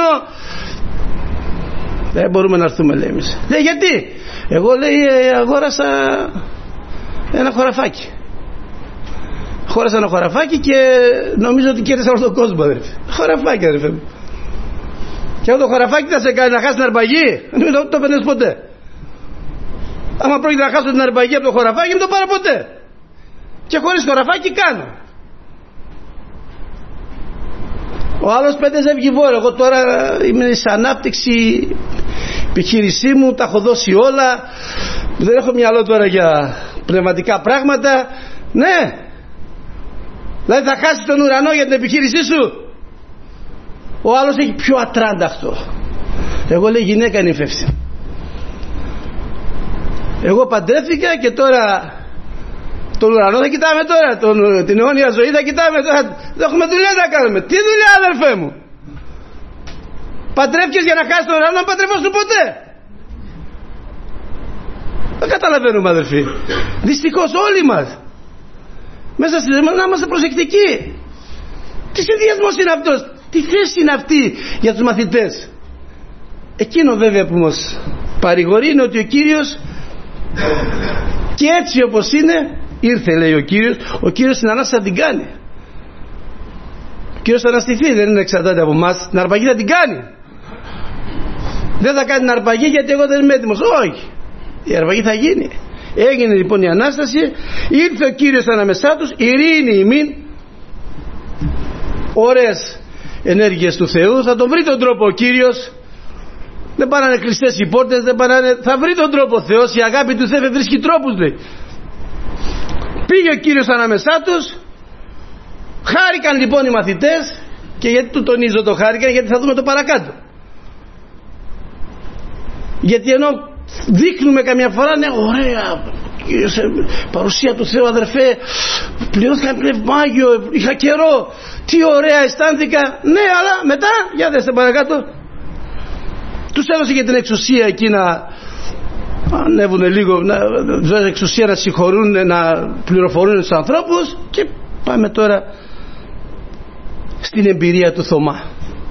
Δεν μπορούμε να έρθουμε, λέει, εμείς. Λέει, γιατί? Εγώ, λέει, αγόρασα ένα χωραφάκι. Χώρασα ένα χωραφάκι και νομίζω ότι κέρδισα όλο τον κόσμο, αδερφέ. Χωραφάκι, αδερφέ μου. Και αυτό το χωραφάκι θα σε κάνει να χάσει την αρπαγή? Δεν το, το πένες ποτέ. Άμα πρόκειται να χάσω την αρπαγή από το χωραφάκι, δεν το πάρω ποτέ. Και χωρίς χωραφάκι κάνω. Ο άλλος πέντε ζεύγει βόρειο. Εγώ τώρα είμαι σε ανάπτυξη, επιχείρησή μου, τα έχω δώσει όλα. Δεν έχω μυαλό τώρα για πνευματικά πράγματα. Ναι. Δηλαδή θα χάσεις τον ουρανό για την επιχείρησή σου? Ο άλλος έχει πιο ατράνταχτο. Εγώ, λέει, γυναίκα είναι υφεύση. Εγώ παντρεύτηκα και τώρα τον ουρανό θα κοιτάμε τώρα, τον, την αιώνια ζωή θα κοιτάμε τώρα. Δεν έχουμε δουλειά να κάνουμε. Τι δουλειά, αδερφέ μου? Παντρεύκες για να χάσεις τον ουρανό, να παντρευόσουν ποτέ? Δεν καταλαβαίνουμε, αδερφοί. Δυστυχώς όλοι μας μέσα στη ζωή να είμαστε προσεκτικοί. Τι συνδυασμός είναι αυτός? Τι θέση είναι αυτή για τους μαθητές? Εκείνο βέβαια που μας παρηγορεί είναι ότι ο Κύριος, και έτσι όπως είναι, ήρθε, λέει ο Κύριος. Ο Κύριος την Ανάσταση θα την κάνει. Ο Κύριος θα αναστηθεί, δεν είναι εξαρτάται από εμάς. Την αρπαγή θα την κάνει. Δεν θα κάνει την αρπαγή γιατί εγώ δεν είμαι έτοιμος. Όχι, η αρπαγή θα γίνει. Έγινε λοιπόν η Ανάσταση, ήρθε ο Κύριος ανάμεσά τους, ειρήνη ημίν. Ώρες ενέργειες του Θεού, θα τον βρει τον τρόπο ο Κύριος. Δεν πάνε να είναι κλειστές οι πόρτες, δεν πάνε να είναι... θα βρει τον τρόπο ο Θεός. Η αγάπη του Θεού βρίσκει τρόπους, λέει. Πήγε ο Κύριος ανάμεσά τους. Χάρηκαν λοιπόν οι μαθητές. Και γιατί του τονίζω το χάρηκαν? Γιατί θα δούμε το παρακάτω. Γιατί ενώ δείχνουμε καμιά φορά, ναι, ωραία, παρουσία του Θεού, αδερφέ, πληρώθηκα πνευμάγιο, είχα καιρό, τι ωραία αισθάνθηκα. Ναι, αλλά μετά, για δέστε παρακάτω. Τους έδωσε και την εξουσία εκεί να ανέβουν λίγο, να, εξουσία να συγχωρούν, να πληροφορούν τους ανθρώπους. Και πάμε τώρα στην εμπειρία του Θωμά.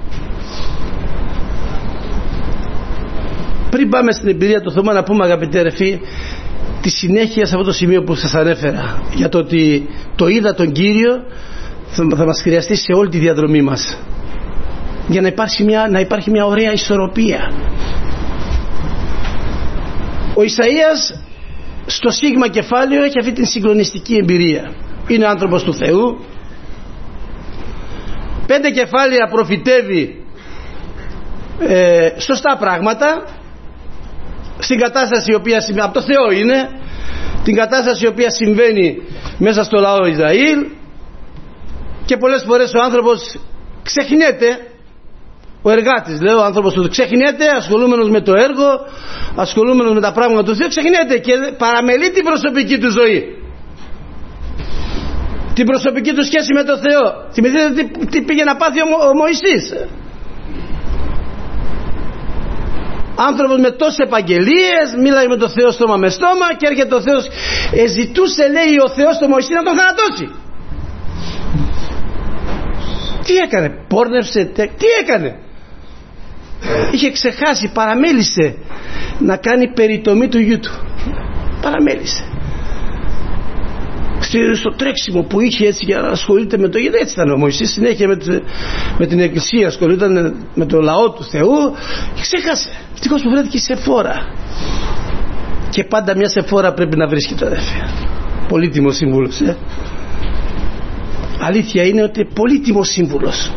Πριν πάμε στην εμπειρία του Θωμά, να πούμε, αγαπητοί αδερφοί, τη συνέχεια σε αυτό το σημείο που σας ανέφερα, για το ότι το είδα τον Κύριο θα μας χρειαστεί σε όλη τη διαδρομή μας, για να υπάρχει μια, να υπάρχει μια ωραία ισορροπία. Ο Ισαΐας στο σίγμα κεφάλαιο έχει αυτή την συγκλονιστική εμπειρία. Είναι άνθρωπος του Θεού, πέντε κεφάλαια προφητεύει ε, σωστά πράγματα, στην κατάσταση η οποία από το Θεό είναι, την κατάσταση η οποία συμβαίνει μέσα στο λαό Ισραήλ, και πολλές φορές ο άνθρωπος ξεχνιέται, ο εργάτης, λέω, ο άνθρωπος του ξεχνιέται, ασχολούμενος με το έργο, ασχολούμενος με τα πράγματα του Θεού, ξεχνιέται και παραμελεί την προσωπική του ζωή, την προσωπική του σχέση με το Θεό. Θυμηθείτε τι, τι πήγε να πάθει ο, ο Μωυσής. Άνθρωπος με τόσες επαγγελίες, μίλαγε με το Θεό στόμα με στόμα, και έρχεται ο Θεός, εζητούσε, λέει, ο Θεός το Μωυσή να τον θανατώσει. Τι έκανε? Πόρνευσε? Τι έκανε? Είχε ξεχάσει, παραμέλησε να κάνει περιτομή του γιού του. Παραμέλησε. Στο τρέξιμο που είχε, έτσι, για να ασχολείται με το, γιατί έτσι ήταν ο Μωυσής, συνέχεια με, τη, με την εκκλησία ασχολούνταν, με το λαό του Θεού, και ξέχασε. Ευτυχώς που βρέθηκε η Σεφόρα. Και πάντα μια Σεφόρα πρέπει να βρίσκεται, αδερφέ. Πολύτιμος σύμβουλος, ε. Αλήθεια είναι ότι πολύτιμος σύμβουλος.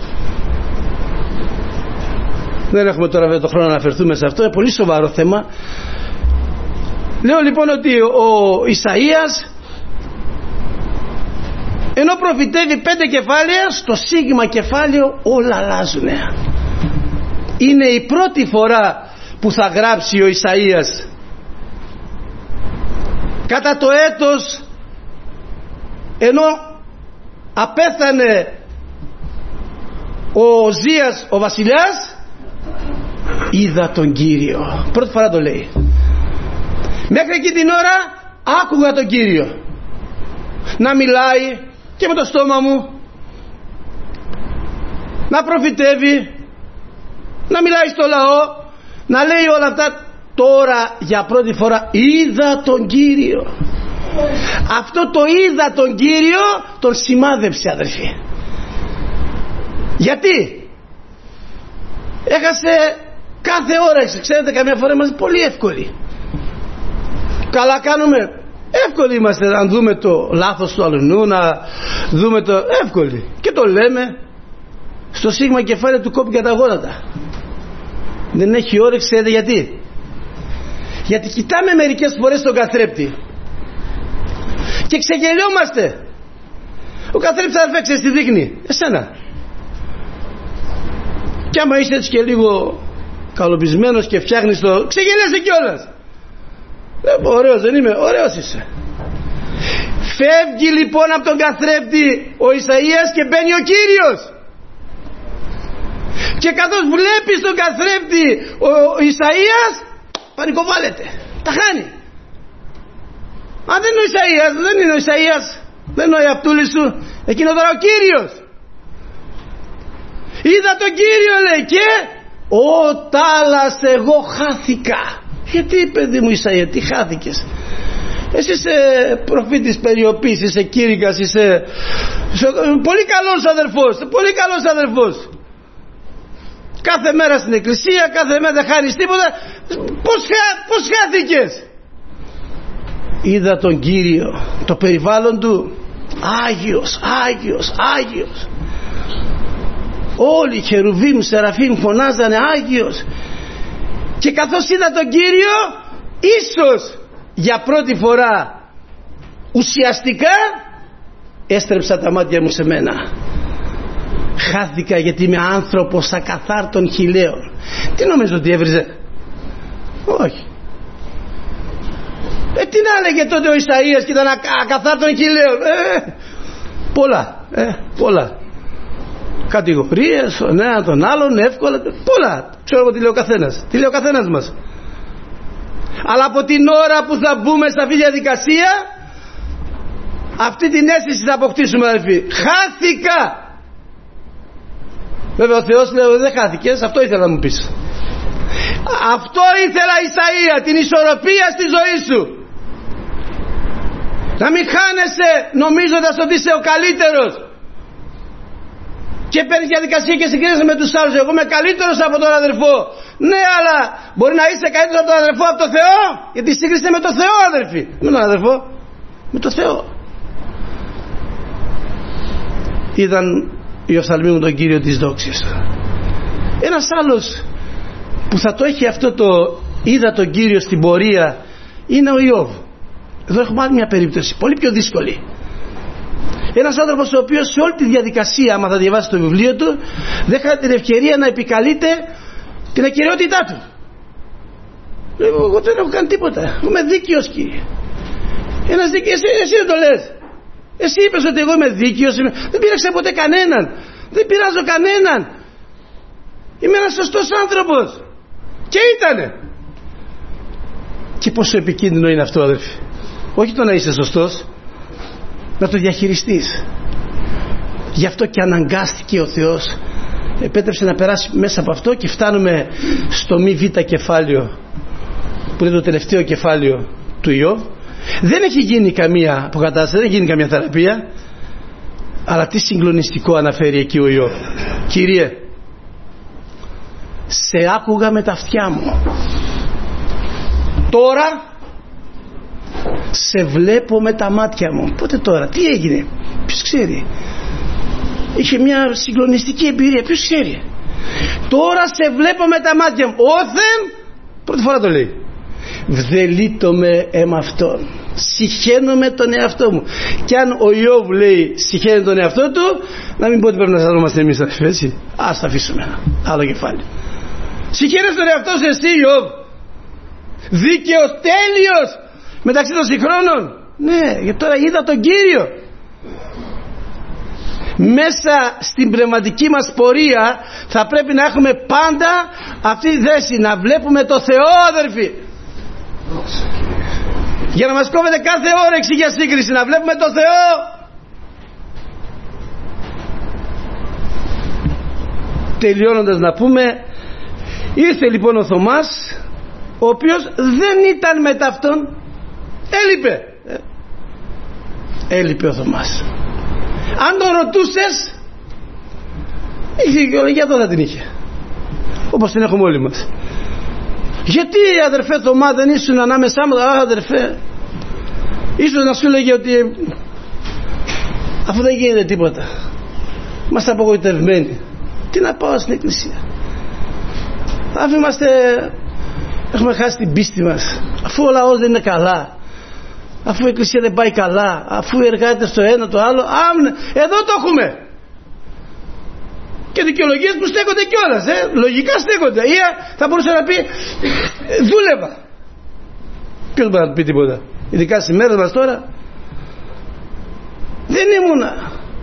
Δεν έχουμε τώρα βέβαια το χρόνο να αναφερθούμε σε αυτό, είναι πολύ σοβαρό θέμα. Λέω λοιπόν ότι ο Ισαΐας, ενώ προφητεύει πέντε κεφάλαια, στο σίγμα κεφάλαιο όλα αλλάζουν. Είναι η πρώτη φορά που θα γράψει ο Ισαΐας κατά το έτος, ενώ απέθανε ο Οσίας ο βασιλιάς, είδα τον Κύριο. Πρώτη φορά το λέει. Μέχρι εκεί την ώρα άκουγα τον Κύριο να μιλάει και με το στόμα μου, να προφητεύει, να μιλάει στο λαό, να λέει όλα αυτά. Τώρα για πρώτη φορά είδα τον Κύριο. Αυτό το είδα τον Κύριο τον σημάδεψε, αδερφοί. Γιατί? Έχασε κάθε όρεξη. Ξέρετε, καμιά φορά είμαστε πολύ εύκολοι. Καλά κάνουμε. Εύκολοι είμαστε να δούμε το λάθος του αλλού, να δούμε το εύκολοι. Και το λέμε. Στο σίγμα κεφάλαιο του κόπηκε τα γόνατα. Δεν έχει όρεξη, ξέρετε γιατί? Γιατί κοιτάμε μερικές φορές τον καθρέπτη και ξεγελιόμαστε. Ο καθρέπτης, αδερφέ, ξέρεις τι δείχνει? Εσένα. Κι άμα είσαι έτσι και λίγο καλοπισμένος και φτιάχνεις το, ξεγελιάσαι κιόλας. Ε, ωραίος δεν είμαι? Ωραίος είσαι. Φεύγει λοιπόν από τον καθρέπτη ο Ισαΐας και μπαίνει ο Κύριος. Και καθώς βλέπεις τον καθρέπτη ο Ισαΐας, πανικοβάλλεται, τα χάνει. Αν δεν είναι ο Ισαΐας, δεν είναι ο Ισαΐας, δεν είναι ο εαυτούλης σου, εκείνο τώρα ο Κύριος. Είδα τον Κύριο, λέει, και ο τάλας εγώ χάθηκα. Γιατί, παιδί μου Ισαΐα, τι χάθηκες? Εσύ είσαι προφήτης περιοπής, είσαι κήρυκας, είσαι, είσαι πολύ καλός αδερφός, πολύ καλός αδερφός. Κάθε μέρα στην εκκλησία, κάθε μέρα δεν χάνεις τίποτα. Πώς, πώς χάθηκες? Είδα τον Κύριο, το περιβάλλον του, Άγιος, Άγιος, Άγιος. όλοι οι χερουβίμ, σεραφίμ φωνάζανε Άγιος, και καθώς είδα τον Κύριο, ίσως για πρώτη φορά ουσιαστικά έστρεψα τα μάτια μου σε μένα. Χάθηκα, γιατί είμαι άνθρωπος ακαθάρτων χιλέων. Τι νομίζω ότι έβριζε? Όχι. Ε, τι να έλεγε τότε ο Ισαΐας και ήταν ακαθάρτων χιλέων? Ε, πολλά, ε, πολλά. Κατηγορίες, ο ένα τον άλλον, εύκολα, πολλά. Ξέρω εγώ τι λέει ο καθένας. Τι λέει ο καθένας μας. Αλλά από την ώρα που θα μπούμε σε αυτή τη διαδικασία, αυτή την αίσθηση θα αποκτήσουμε, αδελφοί. Χάθηκα. Βέβαια ο Θεός λέει δεν χάθηκες, αυτό ήθελα να μου πεις. Αυτό ήθελα, Ισαΐα, την ισορροπία στη ζωή σου. Να μην χάνεσαι νομίζοντας ότι είσαι ο καλύτερος και παίρνεις διαδικασία και συγκρίνεσαι με τους άλλους. Εγώ είμαι καλύτερος από τον αδερφό. Ναι, αλλά μπορεί να είσαι καλύτερος από τον αδερφό, από τον Θεό, γιατί σύγκρισε με τον Θεό, αδερφοί. Με τον αδερφό, με τον Θεό. Είδαν οι οφθαλμοί μου τον Κύριο της δόξης. Ένας άλλος που θα το έχει αυτό το είδα τον Κύριο στην πορεία είναι ο Ιώβ. Εδώ έχουμε άλλη μια περίπτωση πολύ πιο δύσκολη. Ένας άνθρωπος ο οποίος σε όλη τη διαδικασία, άμα θα διαβάσει το βιβλίο του, δεν είχα την ευκαιρία να επικαλείται την ακεραιότητά του. Λέω, εγώ δεν έχω κάνει τίποτα, είμαι δίκαιος, Κύριε. Ένας δίκαιος, εσύ, εσύ δεν το λες. Εσύ είπες ότι εγώ είμαι δίκαιος, είμαι... δεν πείραξα ποτέ κανέναν, δεν πειράζω κανέναν, είμαι ένας σωστός άνθρωπος. Και ήτανε. Και πόσο επικίνδυνο είναι αυτό, αδερφοί. Όχι το να είσαι σωστός, να το διαχειριστείς. Γι' αυτό και αναγκάστηκε ο Θεός, επέτρεψε να περάσει μέσα από αυτό, και φτάνουμε στο μη β κεφάλαιο, που είναι το τελευταίο κεφάλαιο του Ιώβ. Δεν έχει γίνει καμία αποκατάσταση, δεν έχει γίνει καμία θεραπεία, αλλά τι συγκλονιστικό αναφέρει εκεί ο Ιώβ. Κύριε, σε άκουγα με τα αυτιά μου, τώρα σε βλέπω με τα μάτια μου. Πότε τώρα, τι έγινε, ποιος ξέρει. Είχε μια συγκλονιστική εμπειρία, ποιος ξέρει. Τώρα σε βλέπω με τα μάτια μου. Όθεν, πρώτη φορά το λέει, βδελείτομαι εμαυτόν, συχαίνομαι τον εαυτό μου. Και αν ο Ιώβ λέει συχαίνει τον εαυτό του, να μην πω ότι πρέπει να αισθανόμαστε εμείς, έτσι. Ας τα αφήσουμε, άλλο κεφάλι. Συχαίνεσαι τον εαυτό σου εσύ, Ιώβ, δίκαιος, τέλειος μεταξύ των συγχρόνων? Ναι, γιατί τώρα είδα τον Κύριο. Μέσα στην πνευματική μας πορεία θα πρέπει να έχουμε πάντα αυτή τη θέση, να βλέπουμε το Θεό, αδερφοί, για να μας κόβεται κάθε όρεξη για σύγκριση, να βλέπουμε το Θεό. Τελειώνοντας να πούμε, ήρθε λοιπόν ο Θωμάς, ο οποίος δεν ήταν με ταυτόν, έλειπε έλειπε ο Θωμάς. Αν τον ρωτούσες, για εδώ θα την είχε, όπως την έχουμε όλοι μας. Γιατί, αδερφέ Θωμά, δεν ήσουν ανάμεσά μου? Α, αδερφέ, ίσως να σου λέγε ότι αφού δεν γίνεται τίποτα, είμαστε απογοητευμένοι, τι να πάω στην εκκλησία, αφού είμαστε, έχουμε χάσει την πίστη μας, αφού ο λαός δεν είναι καλά, αφού η εκκλησία δεν πάει καλά, αφού εργάζεται στο ένα το άλλο. Άμ, εδώ το έχουμε. Και δικαιολογίες που στέκονται κιόλας, ε, λογικά στέκονται. Ή θα μπορούσε να πει δούλευα. Ποιος μπορεί να πει τίποτα, ειδικά στις μέρες μας τώρα? Δεν ήμουνα.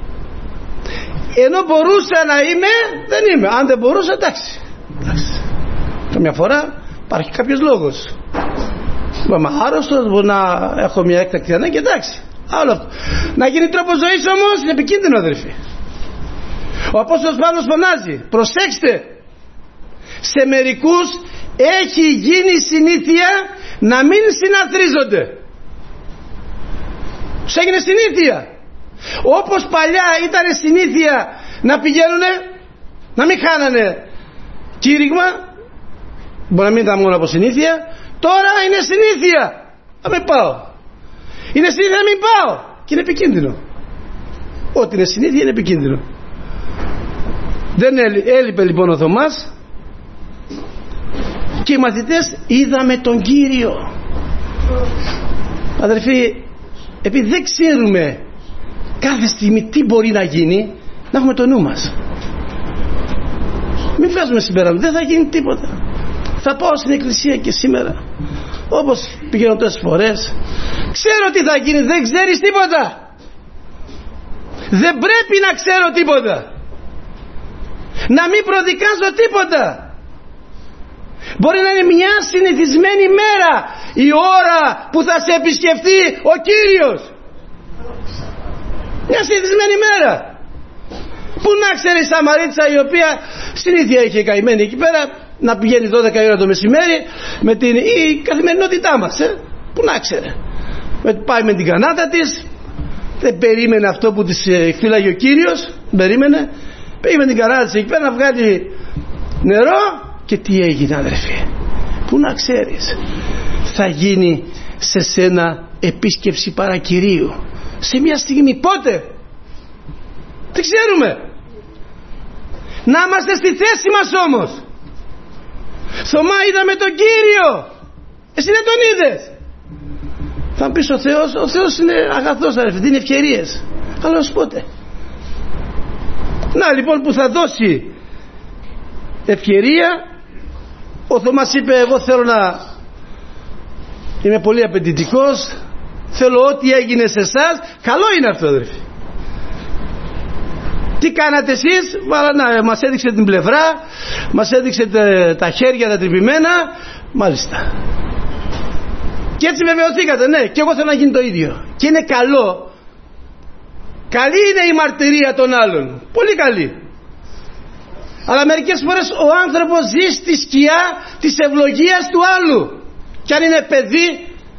Ενώ μπορούσα να είμαι, δεν είμαι. Αν δεν μπορούσα, εντάξει, εντάξει. Καμιά φορά υπάρχει κάποιος λόγος. Είμαι άρρωστος, μπορεί να έχω μια έκτακτη ανάγκη, εντάξει, άλλο αυτό. Να γίνει τρόπος ζωής όμως είναι επικίνδυνο, αδερφοί. Ο Απόστολος Παύλος φωνάζει, προσέξτε, σε μερικούς έχει γίνει συνήθεια να μην συναθρίζονται. Τους έγινε συνήθεια. Όπως παλιά ήταν συνήθεια να πηγαίνουνε, να μην χάνανε κήρυγμα, μπορεί να μην ήταν μόνο από συνήθεια. Τώρα είναι συνήθεια να μην πάω. Είναι συνήθεια να μην πάω. Και είναι επικίνδυνο. Ό,τι είναι συνήθεια είναι επικίνδυνο. Δεν έλειπε λοιπόν ο Θωμάς και οι μαθητές είδαμε τον Κύριο. Αδερφοί, επειδή δεν ξέρουμε κάθε στιγμή τι μπορεί να γίνει, να έχουμε το νου μας. Μην βγάζουμε συμπέρασμα, δεν θα γίνει τίποτα. Θα πάω στην εκκλησία και σήμερα, όπως πηγαίνω τόσες φορές, ξέρω τι θα γίνει. Δεν ξέρεις τίποτα. Δεν πρέπει να ξέρω τίποτα, να μην προδικάζω τίποτα. Μπορεί να είναι μια συνηθισμένη μέρα η ώρα που θα σε επισκεφτεί ο Κύριος. Μια συνηθισμένη μέρα. Πού να ξέρει η Σαμαρίτσα, η οποία συνήθεια είχε καημένη εκεί πέρα, να πηγαίνει δώδεκα ώρα το μεσημέρι με την η καθημερινότητά μας, ε? Πού να ξέρει. Πάει με την κανάτα της, δεν περίμενε αυτό που της φύλαγε ο Κύριος, περίμενε, πήγε με την κανάτα της εκεί πέρα να βγάλει νερό. Και τι έγινε, αδερφοί? Πού να ξέρεις? Θα γίνει σε σένα επίσκεψη παρακυρίου σε μια στιγμή. Πότε? Δεν ξέρουμε. Να είμαστε στη θέση μας όμως. Θωμά, είδαμε τον Κύριο. Εσύ δεν τον είδες? Θα πεις ο Θεός, ο Θεός είναι αγαθός, αδερφοί, δίνει ευκαιρίες. Αλλά ως πότε? Να λοιπόν που θα δώσει ευκαιρία. Ο Θωμάς είπε, εγώ θέλω να είμαι πολύ απαιτητικός, θέλω ό,τι έγινε σε εσάς. Καλό είναι αυτό, αδερφοί. Τι κάνατε εσείς? Να, μας έδειξε την πλευρά, μας έδειξε τα, τα χέρια τα τρυπημένα. Μάλιστα. Και έτσι βεβαιωθήκατε. Ναι, και εγώ θέλω να γίνει το ίδιο. Και είναι καλό. Καλή είναι η μαρτυρία των άλλων, πολύ καλή. Αλλά μερικές φορές ο άνθρωπος ζει στη σκιά της ευλογίας του άλλου. Και αν είναι παιδί,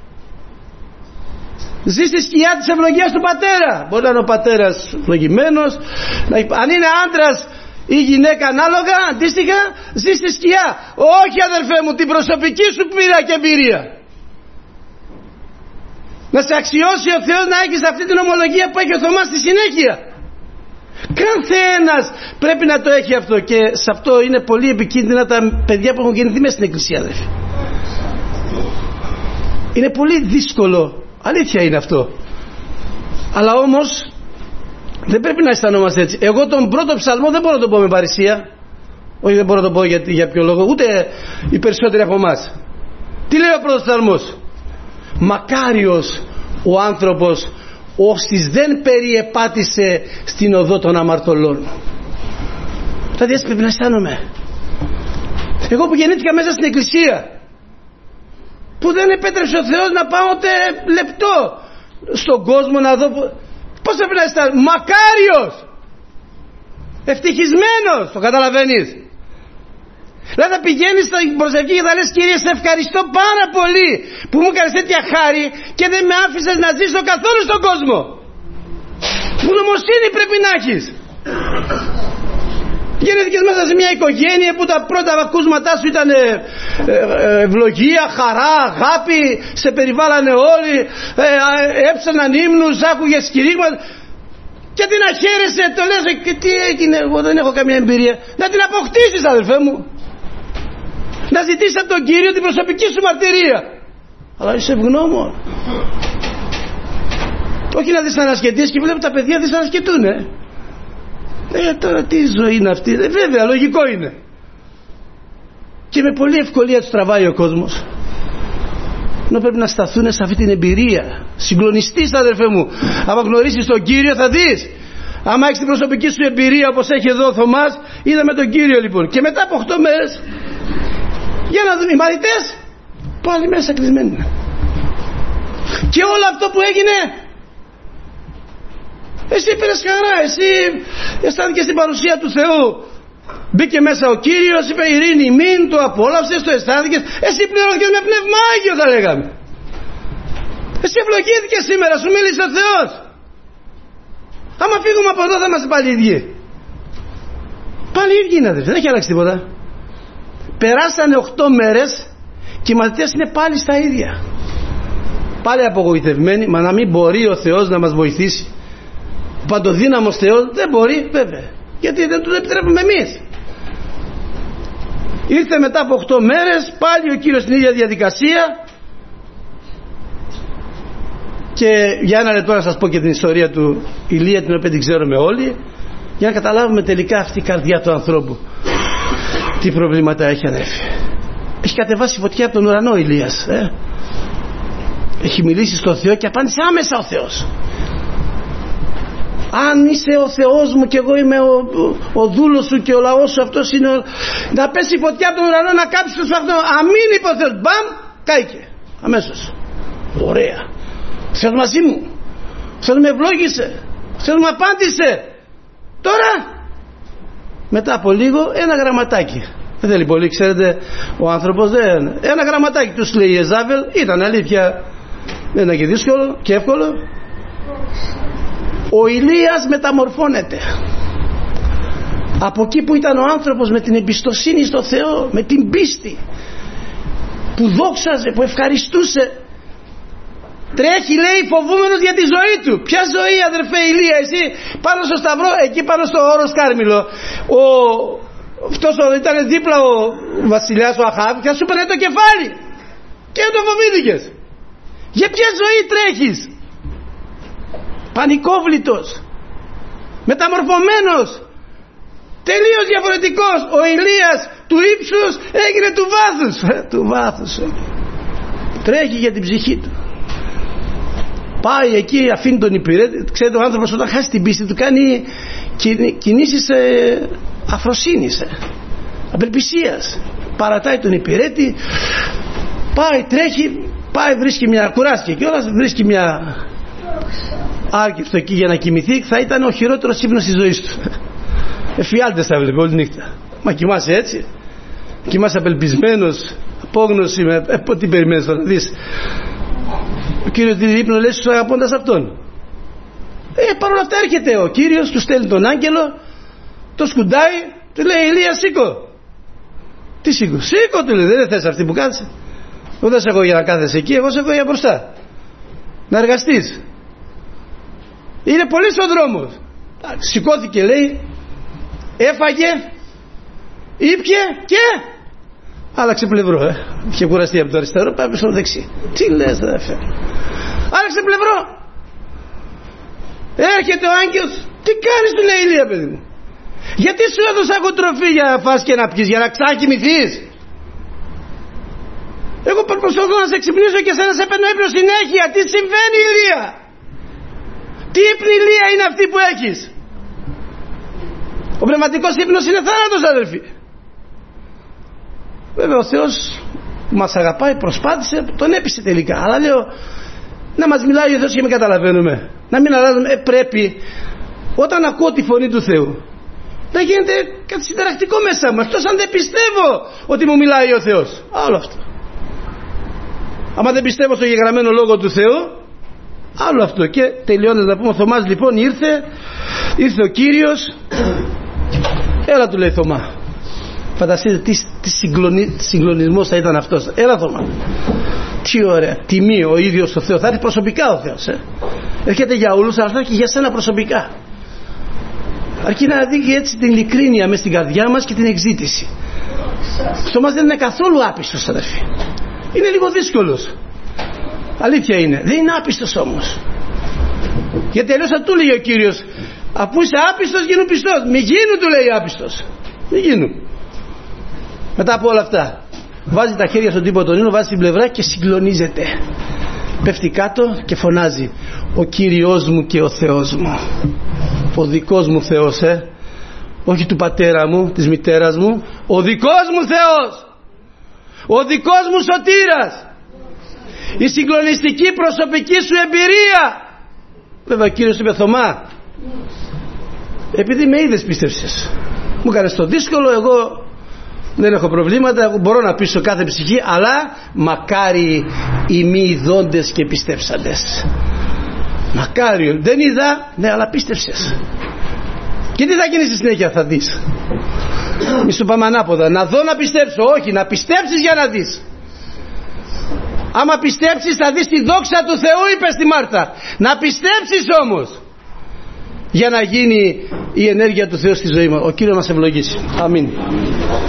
ζει στη σκιά της ευλογίας του πατέρα. Μπορεί να είναι ο πατέρας ευλογημένος, αν είναι άντρας ή γυναίκα ανάλογα, αντίστοιχα, ζει στη σκιά. Όχι, αδερφέ μου, την προσωπική σου πείρα και εμπειρία. Να σε αξιώσει ο Θεός να έχεις αυτή την ομολογία που έχει ο Θωμάς στη συνέχεια. Κάθε ένας πρέπει να το έχει αυτό. Και σε αυτό είναι πολύ επικίνδυνα τα παιδιά που έχουν γεννηθεί μέσα στην εκκλησία, αδερφοί. Είναι πολύ δύσκολο, αλήθεια είναι αυτό. Αλλά όμως δεν πρέπει να αισθανόμαστε έτσι. Εγώ τον πρώτο ψαλμό δεν μπορώ να το πω με παρησία. Όχι, δεν μπορώ να το πω για, για ποιο λόγο. Ούτε οι περισσότεροι από εμάς. Τι λέει ο πρώτος ψαλμός? Μακάριος ο άνθρωπος όσις δεν περιεπάτησε στην οδό των αμαρτωλών. Δηλαδή έτσι πρέπει να αισθάνομαι. Εγώ που γεννήθηκα μέσα στην εκκλησία, που δεν επέτρεψε ο Θεός να πάω ούτε λεπτό στον κόσμο να δω, πώς πρέπει να αισθάνομαι? Μακάριος, ευτυχισμένος. Το καταλαβαίνεις? Δηλαδή θα πηγαίνεις στην προσευχή και θα λες, Κύριε, σε ευχαριστώ πάρα πολύ που μου έκανες τέτοια χάρη και δεν με άφησες να ζήσω καθόλου στον κόσμο. Γνωμοσύνη πρέπει να έχεις. Γεννήθηκες μέσα σε μια οικογένεια που τα πρώτα ακούσματά σου ήταν ε, ε, ε, ευλογία, χαρά, αγάπη, σε περιβάλλανε όλοι, ε, ε, έψαναν ύμνους, άκουγες κηρύγματα. Και τι να χαίρεσαι, το λες, και τι έγινε, εγώ δεν έχω καμία εμπειρία. Να την αποκτήσεις, αδελφέ μου. Να ζητήσεις από τον Κύριο την προσωπική σου μαρτυρία. Αλλά είσαι ευγνώμων. Όχι να δυσανασκετείς και βλέπω τα παιδιά δυσανασκετούν. Ε, ε τώρα τι ζωή είναι αυτή? Ε, βέβαια, λογικό είναι. Και με πολλή ευκολία τους τραβάει ο κόσμος. Ενώ πρέπει να σταθούν σε αυτή την εμπειρία. Συγκλονιστείς, αδερφέ μου. Άμα γνωρίσεις τον Κύριο θα δεις. Άμα έχεις την προσωπική σου εμπειρία όπως έχει εδώ ο Θωμάς, είδαμε τον Κύριο λοιπόν. Και μετά από οκτώ μέρες, για να δούμε, οι μαθητές πάλι μέσα κλεισμένοι. Και όλο αυτό που έγινε, εσύ πήρες χαρά, εσύ αισθάνθηκες την παρουσία του Θεού. Μπήκε μέσα ο Κύριος, είπε ειρήνη μην, το απόλαυσες, το αισθάνθηκες. Εσύ πληρώθηκες με πνεύμα Άγιο, θα λέγαμε. Εσύ ευλογήθηκες σήμερα, σου μίλησε ο Θεός. Άμα φύγουμε από εδώ θα είμαστε πάλι ίδιοι. Πάλι ίδιοι είναι, δεν έχει αλλάξει τίποτα. Περάσανε οκτώ μέρες και οι μαθητές είναι πάλι στα ίδια. Πάλι απογοητευμένοι, μα να μην μπορεί ο Θεός να μας βοηθήσει? Ο παντοδύναμος Θεός δεν μπορεί, βέβαια. Γιατί δεν του επιτρέπουμε εμείς. Ήρθε μετά από οκτώ μέρες πάλι ο Κύριος στην ίδια διαδικασία. Και για ένα λεπτό να σας πω και την ιστορία του Ηλία, την οποία την ξέρουμε όλοι, για να καταλάβουμε τελικά αυτή η καρδιά του ανθρώπου τι προβλήματα έχει, αδέρφη. Έχει κατεβάσει φωτιά από τον ουρανό ο Ηλίας, ε? Έχει μιλήσει στον Θεό και απάντησε άμεσα ο Θεός. Αν είσαι ο Θεός μου και εγώ είμαι ο, ο, ο δούλος σου και ο λαός σου, αυτός είναι ο... να πέσει φωτιά από τον ουρανό να κάψει το σφαχτό. Αμήν, είπε ο Θεός. Μπαμ, κάηκε αμέσως. Ωραία. Ο Θεός μαζί μου, ο Θεός με ευλόγησε, ο Θεός μου απάντησε. Τώρα μετά από λίγο ένα γραμματάκι, δεν θέλει πολύ, ξέρετε, ο άνθρωπος δεν, ένα γραμματάκι τους λέει η Εζάβελ. Ήταν αλήθεια, δεν ήταν και δύσκολο και εύκολο. Ο Ηλίας μεταμορφώνεται από εκεί που ήταν ο άνθρωπος με την εμπιστοσύνη στο Θεό, με την πίστη, που δόξαζε, που ευχαριστούσε. Τρέχει, λέει, φοβούμενος για τη ζωή του. Ποια ζωή, αδερφέ Ηλία, εσύ πάνω στο σταυρό, εκεί πάνω στο όρος Κάρμηλο, ο... αυτός ο... ήταν δίπλα ο βασιλιάς ο Αχάβ και σου παίρνει το κεφάλι και το φοβήθηκες. Για ποια ζωή τρέχεις? Πανικόβλητος, μεταμορφωμένος, τελείως διαφορετικός. Ο Ηλίας του ύψους έγινε του βάθους. Του βάθους τρέχει για την ψυχή του. Πάει εκεί, αφήνει τον υπηρέτη. Ξέρετε, ο άνθρωπος όταν χάσει την πίστη του κάνει κινήσεις ε, αφροσύνης, ε, απελπισίας. Παρατάει τον υπηρέτη, πάει, τρέχει, πάει, βρίσκει μια, κουράστηκε κιόλας, βρίσκει μια άρκευτο εκεί για να κοιμηθεί. Θα ήταν ο χειρότερος ύπνος της ζωής του. Εφιάλτες θα βλέπει όλη νύχτα. Μα κοιμάσαι έτσι, κοιμάσαι απελπισμένος, απόγνωση, με, ε, τι περιμένεις να δεις? Ο Κύριος την ύπνο λέει στους αγαπώντας Αυτόν. Ε, παρόλα αυτά έρχεται ο Κύριος, του στέλνει τον άγγελο, το σκουντάει, του λέει Ηλία σήκω. Τι σήκω? Σήκω, του λέει, δεν θες αυτή που κάθεσαι? Εγώ δεν σε έχω για να κάθεσαι εκεί, εγώ σε έχω για μπροστά να εργαστείς. Είναι πολύς ο δρόμος. Σηκώθηκε, λέει, έφαγε, ήπιε και άλλαξε πλευρό, ε. Είχε κουραστεί από το αριστερό, πάει στο δεξί. Τι λες, δε φέρει? Άλλαξε πλευρό. Έρχεται ο άγγελος. Τι κάνεις, του λέει, Ηλία, παιδί μου? Γιατί σου έδωσα εγώ τροφή για να φας και να πιεις, για να ξανακοιμηθείς? Εγώ προσπαθώ να σε ξυπνήσω και σε να σε παίρνω ύπνο συνέχεια. Τι συμβαίνει, Ηλία? Τι ύπνηλία είναι αυτή που έχεις? Ο πνευματικός ύπνος είναι θάνατος, αδελφοί. Βέβαια ο Θεός που μας αγαπάει προσπάθησε, τον έπεισε τελικά. Αλλά λέω, να μας μιλάει ο Θεός και μην καταλαβαίνουμε, να μην αλλάζουμε. ε, Πρέπει όταν ακούω τη φωνή του Θεού να γίνεται κάτι συνταρακτικό μέσα μου, εκτός αν δεν πιστεύω ότι μου μιλάει ο Θεός. Άλλο αυτό. Άμα δεν πιστεύω στο γεγραμμένο λόγο του Θεού, άλλο αυτό. Και τελειώνοντας να πούμε, ο Θωμάς λοιπόν ήρθε, ήρθε ο Κύριος. Έλα, του λέει, Θωμά. Φανταστείτε τι, τι συγκλονι, συγκλονισμός θα ήταν αυτός. Έλα, Θωμά. Τι ωραία. Τιμή ο ίδιος ο Θεός. Θα έρθει προσωπικά ο Θεός, ε. Έρχεται για όλους, αλλά θα έρχεται για σένα προσωπικά. Αρκεί να δείχνει έτσι την ειλικρίνεια μες στην καρδιά μας και την εξήτηση. Ο Θωμάς δεν είναι καθόλου άπιστος, αδερφοί. Είναι λίγο δύσκολος. Αλήθεια είναι. Δεν είναι άπιστος όμως. Γιατί αλλιώς θα του λέει ο Κύριος, αφού είσαι άπιστος γίνου πιστός. Μη γίνου, του λέει, άπιστος. Μη γίνου. Μετά από όλα αυτά βάζει τα χέρια στον τύπο των ήλων, βάζει την πλευρά και συγκλονίζεται. Πέφτει κάτω και φωνάζει, ο Κύριος μου και ο Θεός μου. Ο δικός μου Θεός, ε. Όχι του πατέρα μου, της μητέρας μου. Ο δικός μου Θεός. Ο δικός μου σωτήρας. Η συγκλονιστική προσωπική σου εμπειρία. Βέβαια ο Κύριος είπε, Θωμά, επειδή με είδες πίστευσες. Μου έκανες το δύσκολο, εγώ δεν έχω προβλήματα, μπορώ να πείσω κάθε ψυχή, αλλά μακάρι οι μη ειδώντες και πιστέψαντες. Μακάρι, δεν είδα, ναι, αλλά πίστευσες. Και τι θα γίνει στη συνέχεια? Θα δεις. Μη σου πάμε ανάποδα, να δω να πιστέψω. Όχι, να πιστέψεις για να δεις. Άμα πιστέψεις θα δεις τη δόξα του Θεού, είπε στη Μάρθα. Να πιστέψεις όμως. για να γίνει η ενέργεια του Θεού στη ζωή μας. Ο Κύριος μας ευλογήσει. Αμήν.